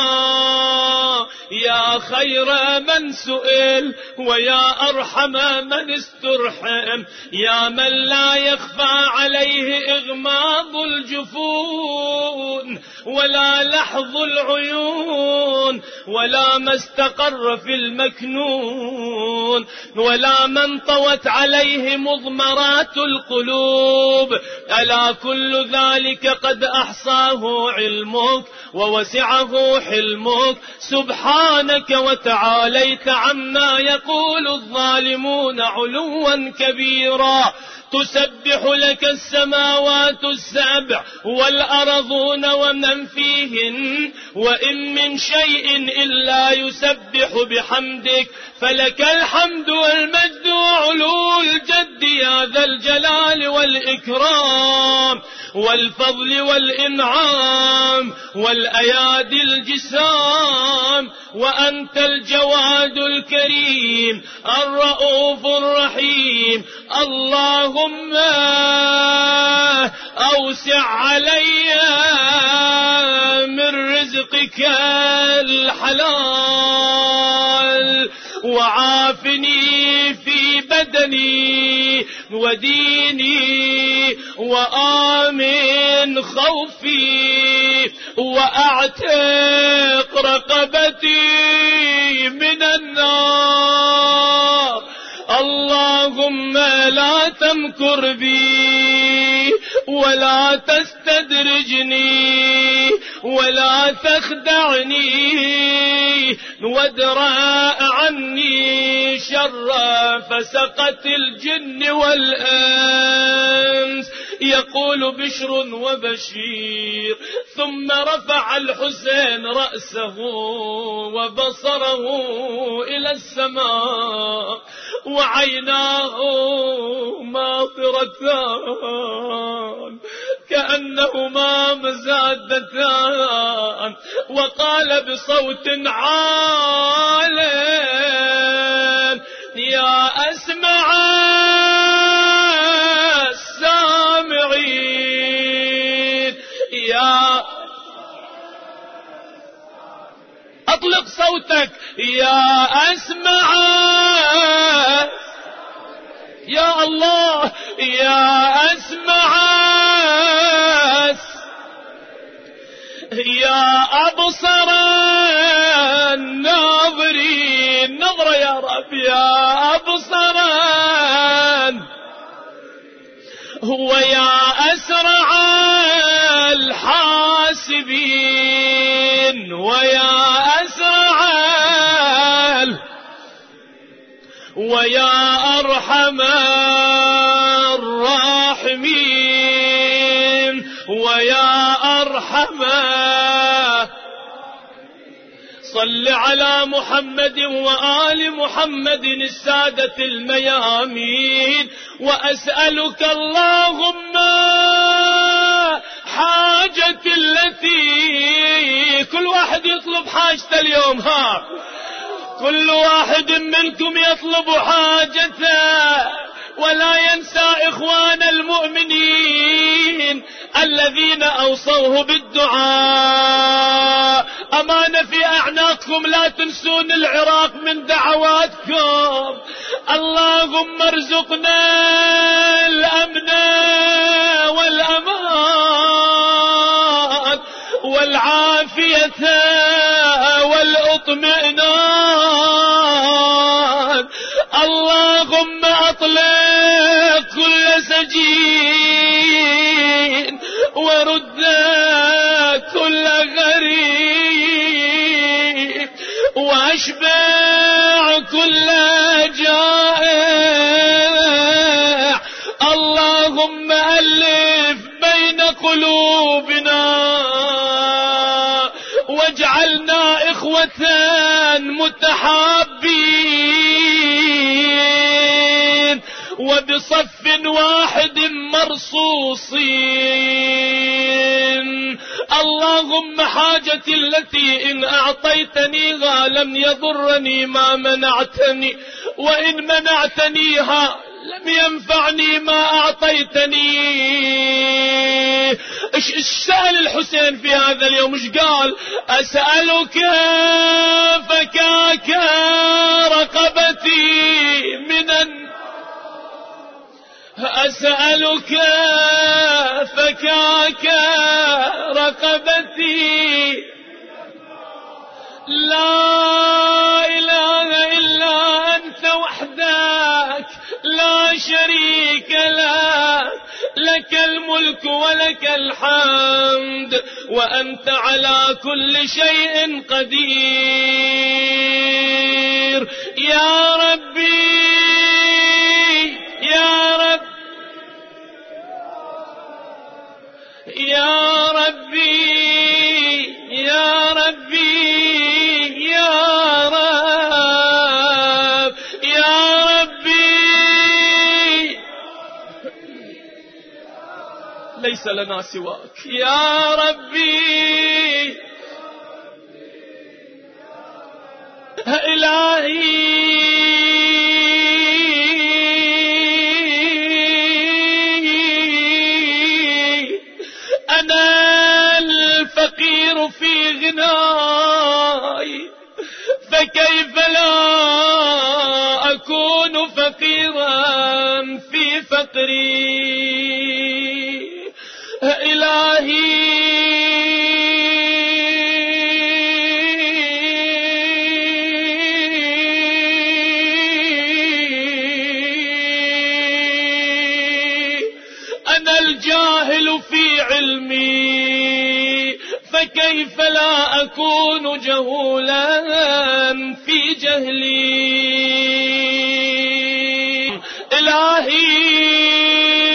يا خير من سئل ويا أرحم من استرحم، يا من لا يخفى عليه إغماض الجفون ولا لحظ العيون ولا ما استقر في المكنون ولا من طوت عليه مضمرات القلوب. ألا كل ذلك قد أحصاه علمك ووسعه حلمك، سبحانك وتعاليت عما يقول الظالمون علوا كبيرا. تسبح لك السماوات السبع والأرضون ومن فيهن، وإن من شيء إلا يسبح بحمدك، فلك الحمد والمجد علو الجد يا ذا الجلال والإكرام والفضل والإنعام والأيادي الجسام. وأنت الجواد الكريم الرؤوف الرحيم. اللهم أوسع علي من رزقك الحلال، وعافني في بدني وديني، وآمن خوفي، وأعتق رقبتي من النار. اللهم لا تمكر بي ولا تستدرجني ولا تخدعني وادرأ عني شر فسقة الجن والأنس. يقول بشر وبشير ثم رفع الحسين رأسه وبصره إلى السماء وعيناه ماطرتان كأنهما مزادتان، وقال بصوت عال: يا أسمع السامعين، يا أطلق صوتك، يا أسمع، يا الله، يا أسمع، يا أبصر الناظرين، نظرة يا رب، يا أبصر ويا أسرع الحاسبين ويا أسرع ويا أرحم الراحمين ويا أرحم. صل على محمد وآل محمد السادة الميامين. وأسألك اللهم حاجتي التي كل واحد يطلب حاجته اليوم، كل واحد منكم يطلب حاجته، ولا ينسى إخوان المؤمنين الذين أوصوه بالدعاء. أمانة في أعناقكم، لا تنسون العراق من دعواتكم. اللهم ارزقنا الأمن والأمان والعافية والاطمئنان. اللهم أطلق كل سجين ورد كل غريب واشبع كل جائع. اللهم ألف بين قلوبنا واجعلنا إخوة متحابين وبصف واحد مرصوصين. اللهم حاجتي التي إن أعطيتنيها لم يضرني ما منعتني، وإن منعتنيها لم ينفعني ما أعطيتني. ايش سأل الحسين في هذا اليوم؟ ايش قال؟ أسألك فكاك رقبتي من أسألك فكاك رقبتي، لا إله إلا أنت وحدك لا شريك لك، لك الملك ولك الحمد وأنت على كل شيء قدير. يا ربي يا رب يا ربي يا ربي يا رب يا ربي، ليس لنا سواك يا ربي. إلهي أنا الفقير في غناي، فكيف لا أكون فقيرا في فقري. إلهي فكيف لا أكون جهولا في جهلي إلهي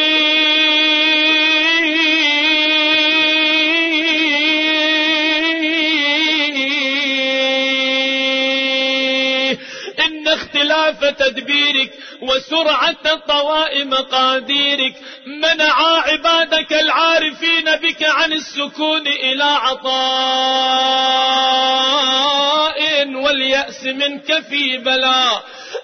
إن اختلاف تدبيرك وسرعة طواء مقاديرك منع عبادك العارفين بك عن السكون إلى عطاء واليأس منك في بلاء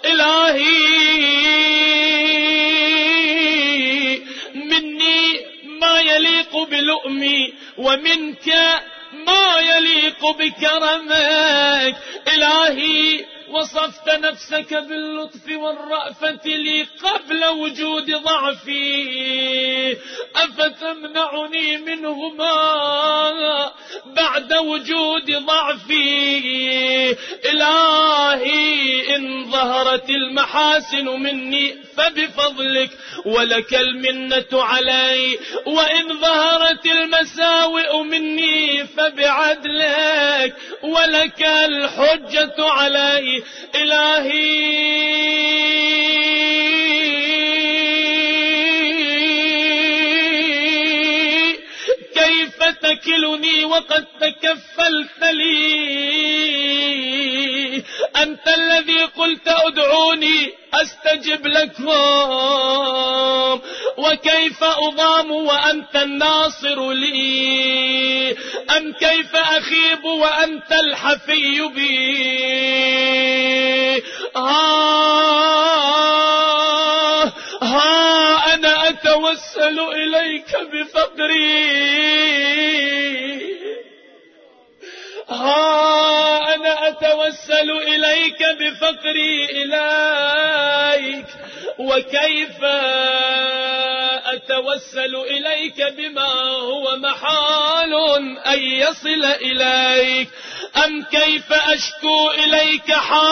إلهي مني ما يليق بلؤمي ومنك ما يليق بكرمك إلهي وصفت نفسك باللطف والرأفة لي قبل وجود ضعفي أفتمنعني منهما بعد وجود ضعفي إلهي إن ظهرت المحاسن مني فبفضلك ولك المنة علي وإن ظهرت المساوئ مني فبعدلك ولك الحجة علي إلهي كيف تكلني وقد تكفلت لي أنت الذي قلت ادعوني أستجب لكم وكيف أضام وأنت الناصر لي أم كيف أخيب وأنت الحفي بي ها أنا أتوسل إليك بفقري أنا أتوسل إليك بفقري إليك وكيف أتوسل إليك بما هو محال أن يصل إليك أم كيف أشكو إليك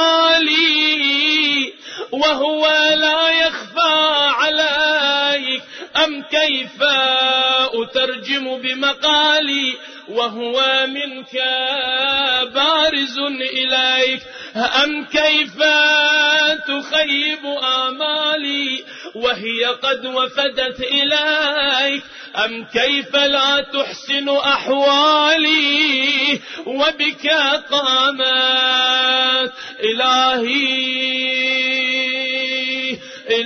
حالي وهو لا يخفى عليك أم كيف أترجم بمقالي وهو منك بارز إليك أم كيف تخيب آمالي وهي قد وفدت إليك أم كيف لا تحسن أحوالي وبك قامت إلهي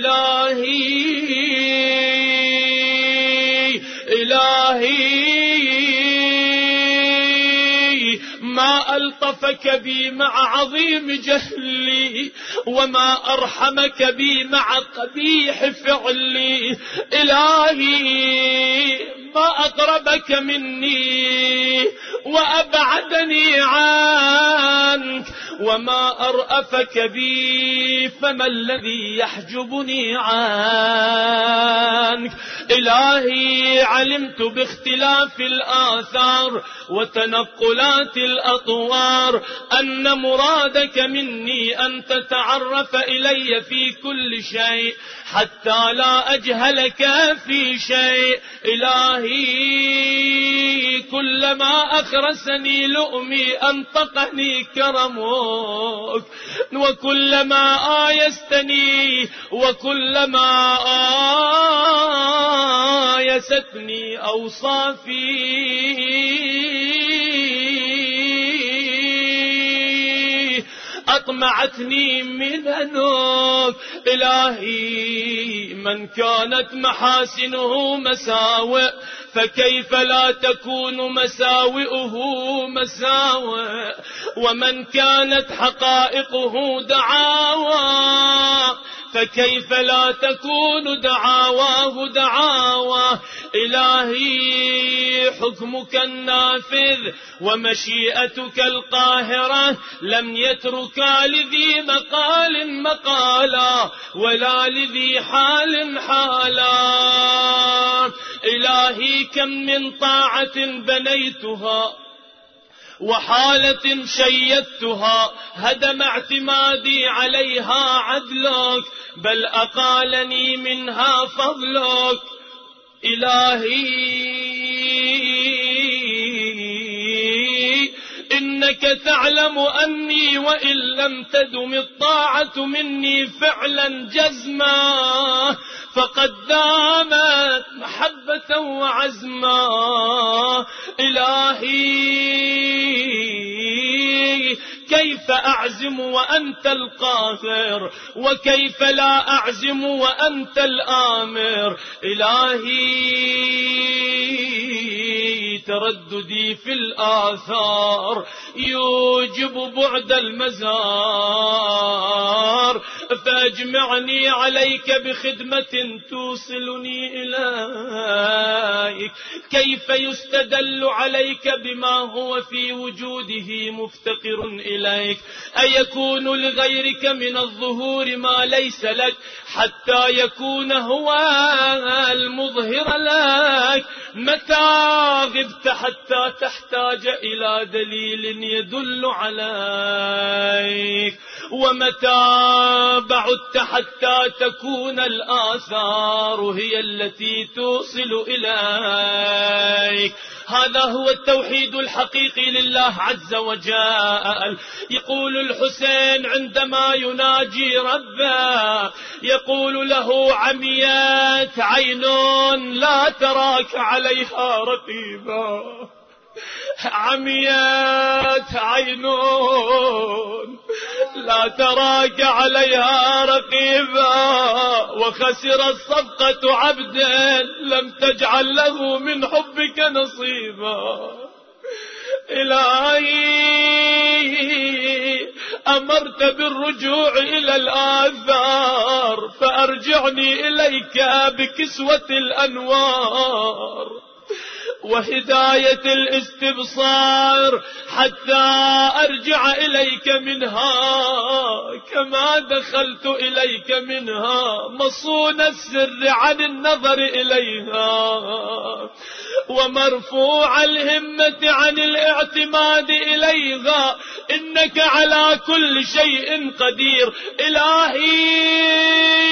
ما ألطفك بي مع عظيم جهلي وما أرحمك بي مع قبيح فعلي إلهي ما أقربك مني وأبعدني عنك وما أرأفك بي فما الذي يحجبني عنك إلهي علمت باختلاف الآثار وتنقلات الأطوار أن مرادك مني أن تتعرف إلي في كل شيء حتى لا أجهلك في شيء إلهي كلما أخرسني لؤمي أنطقني كرمك وكلما آيستني وكلما آيستني أوصافي أطمعتني منك إلهي من كانت محاسنه مساوئ فكيف لا تكون مساوئه مساوئ ومن كانت حقائقه دعاوى فكيف لا تكون دعاواه دعاوى إلهي حكمك النافذ ومشيئتك القاهرة لم يتركا لذي مقال مقالا ولا لذي حال حالا إلهي كم من طاعة بنيتها وحالة شيدتها هدم اعتمادي عليها عدلك بل أقالني منها فضلك إلهي إنك تعلم أني وإن لم تدم الطاعة مني فعلا جزما فقد دامت محبة وعزما. إلهي كيف أعزم وأنت القاهر وكيف لا أعزم وأنت الآمر. إلهي ترددي في الآثار يوجب بعد المزار فاجمعني عليك بخدمة توصلني إليك. كيف يستدل عليك بما هو في وجوده مفتقر إليك؟ أيكون لغيرك من الظهور ما ليس لك حتى يكون هو المظهر لك؟ متى غبت حتى تحتاج إلى دليل يدل عليك؟ ومتى بعدت حتى تكون الآثار هي التي توصل إليك؟ هذا هو التوحيد الحقيقي لله عز وجل. يقول الحسين عندما يناجي ربه يقول له عميت عين لا تراك عليها رقيبا، عميت عين لا تراك عليها رقيبا، وخسر الصفقة عبد لم تجعل له من حبك نصيبا. إلهي أمرت بالرجوع إلى الآثار فأرجعني إليك بكسوة الأنوار وهداية الاستبصار حتى أرجع إليك منها كما دخلت إليك منها، مصون السر عن النظر إليها ومرفوع الهمة عن الاعتماد إليها. إنك على كل شيء قدير. إلهي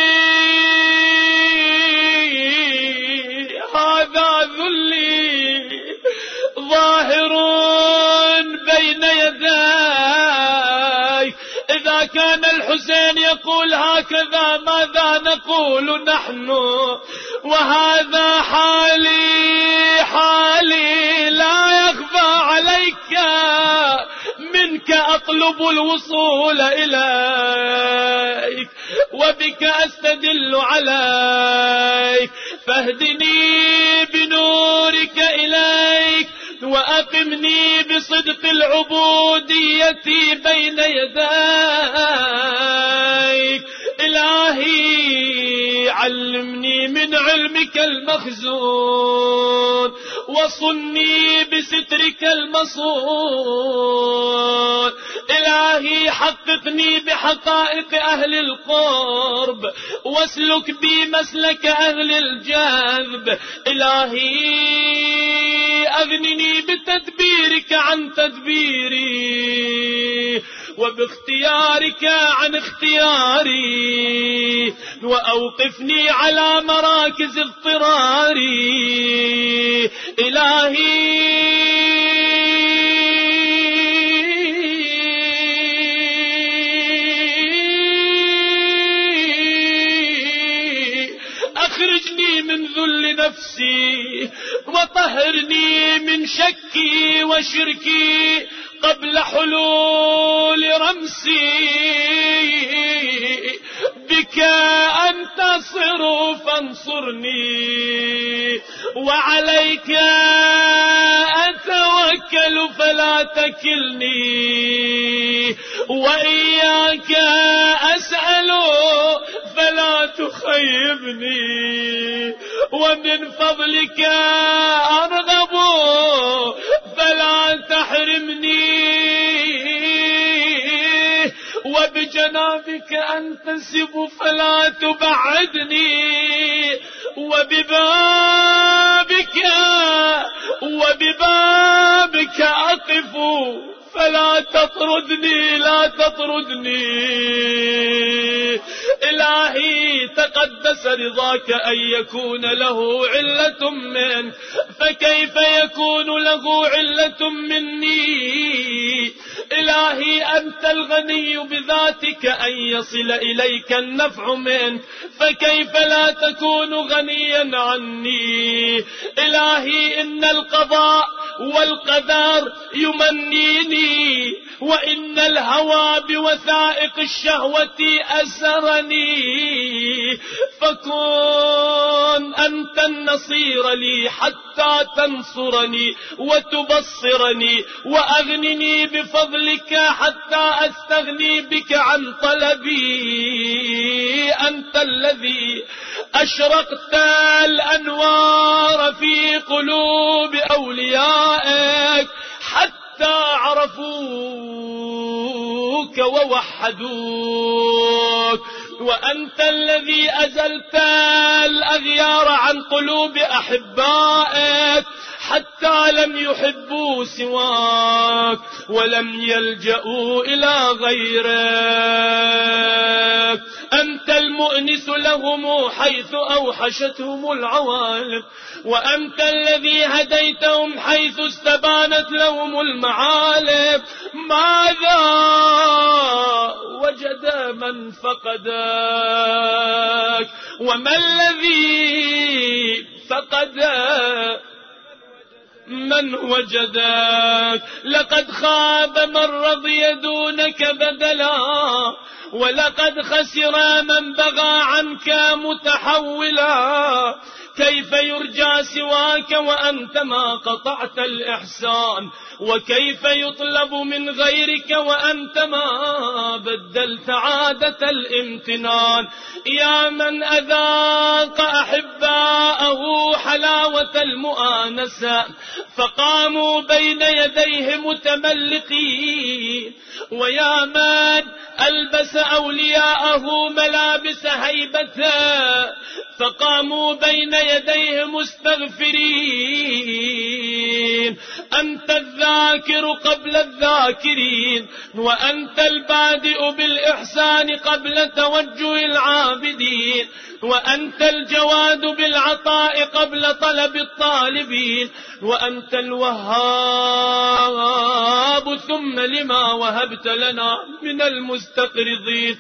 هذا ذلي ظاهر بين يديك. إذا كان الحسين يقول هكذا ماذا نقول نحن؟ وهذا حالي لا يخفى عليك، منك أطلب الوصول إليك وبك أستدل عليك، فاهدني بنورك إليك وأقمني بصدق العبودية بين يديك. إلهي علمني من علمك المخزون وصني بسترك المصون. إلهي حققني بحقائق أهل القرب واسلك بي مسلك أهل الجذب. إلهي أغنني بتدبيرك عن تدبيري وباختيارك عن اختياري وأوقفني على مراكز اضطراري. إلهي أخرجني من ذل نفسي وطهرني من شكي وشركي قبل حلول رمسي. بك أنتصر فانصرني وعليك أتوكل فلا تكلني وإياك أسأل فلا تخيبني ومن فضلك أرغب فلا تحرمني وبجنابك أنتسب فلا تبعدني وببابك أقف فلا تطردني لا تطردني. إلهي تقدس رضاك أن يكون له علة منك، فكيف يكون له علة مني؟ إلهي أنت الغني بذاتك أن يصل إليك النفع منك، فكيف لا تكون غنيا عني؟ إلهي إن القضاء والقدر يمنيني، وإن الهوى بوثائق الشهوة أسرني، فكن أنت النصير لي حتى تنصرني وتبصرني، وأغنني بفضلك حتى أستغني بك عن طلبي. أنت الذي أشرقت الأنوار في قلوب أوليائك حتى عرفوك ووحدوك، وأنت الذي أزلت الأغيار عن قلوب أحبائك حتى لم يحبوا سواك ولم يلجأوا إلى غيرك. أنت المؤنس لهم حيث أوحشتهم العوالم، وأنت الذي هديتهم حيث استبانت لهم المعالم. ماذا وجد من فقدك؟ وما الذي فقد من وجدك؟ لقد خاب من رضي دونك بدلا، ولقد خسر من بغى عنك متحولا. كيف يرجى سواك وأنت ما قطعت الإحسان؟ وكيف يطلب من غيرك وأنت ما بدلت عادة الامتنان؟ يا من أذاق أحباءه حلاوة المؤانسة فقاموا بين يديه متملقين، ويا من ألبس أولياءه ملابس هيبته فقاموا بين يديه مستغفرين. أنت الذاكر قبل الذاكرين، وأنت البادئ بالإحسان قبل توجه العابدين، وأنت الجواد بالعطاء قبل طلب الطالبين، وأنت الوهاب ثم لما وهبت لنا من المستقرضين.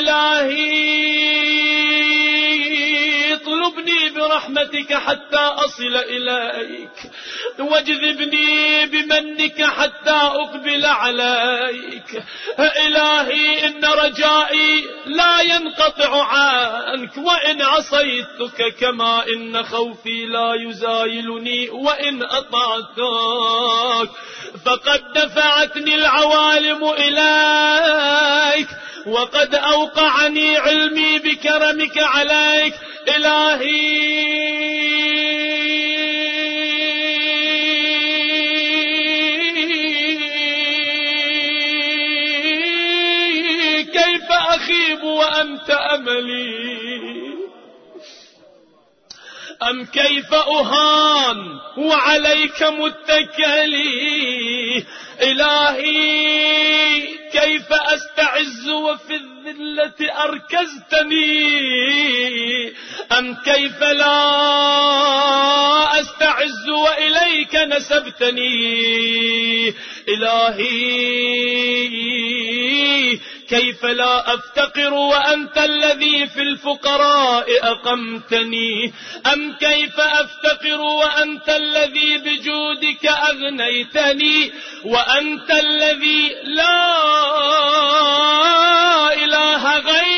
إلهي اطلبني برحمتك حتى أصل إليك، واجذبني بمنك حتى أقبل عليك. إلهي إن رجائي لا ينقطع عنك وإن عصيتك، كما إن خوفي لا يزايلني وإن أطعتك. فقد دفعتني العوالم إليك، وقد أوقعني علمي بكرمك عليك. إلهي كيف أخيب وأنت أملي؟ أم كيف أهان وعليك متكلي؟ إلهي كيف أستعز وفي الذلة أركزتني؟ أم كيف لا أستعز وإليك نسبتني؟ إلهي كيف لا أفتقر وأنت الذي في الفقراء أقمتني؟ أم كيف أفتقر وأنت الذي بجودك أغنيتني؟ وأنت الذي لا إله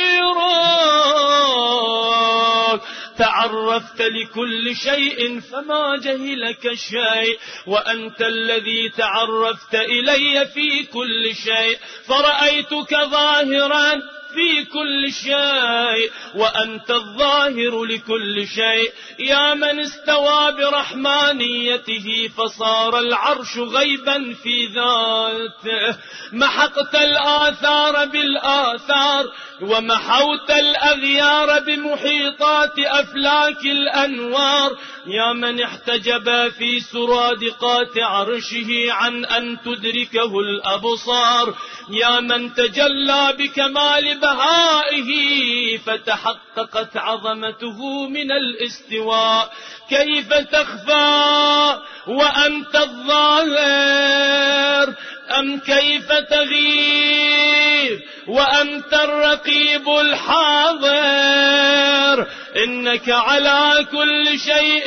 غيرك تعرفت لكل شيء فما جهلك شيء، وأنت الذي تعرفت إلي في كل شيء فرأيتك ظاهرا في كل شيء، وأنت الظاهر لكل شيء. يا من استوى برحمانيته فصار العرش غيبا في ذاته، محقت الآثار بالآثار ومحوت الأغيار بمحيطات أفلاك الأنوار. يا من احتجب في سرادقات عرشه عن أن تدركه الأبصار، يا من تجلى بكمال بهائه فتحققت عظمته من الاستواء. كيف تخفى وأنت الظاهر؟ فاعلم كيف تغيب وأنت الرقيب الحاضر، إنك على كل شيء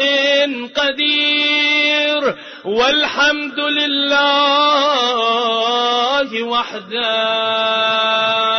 قدير، والحمد لله وحده.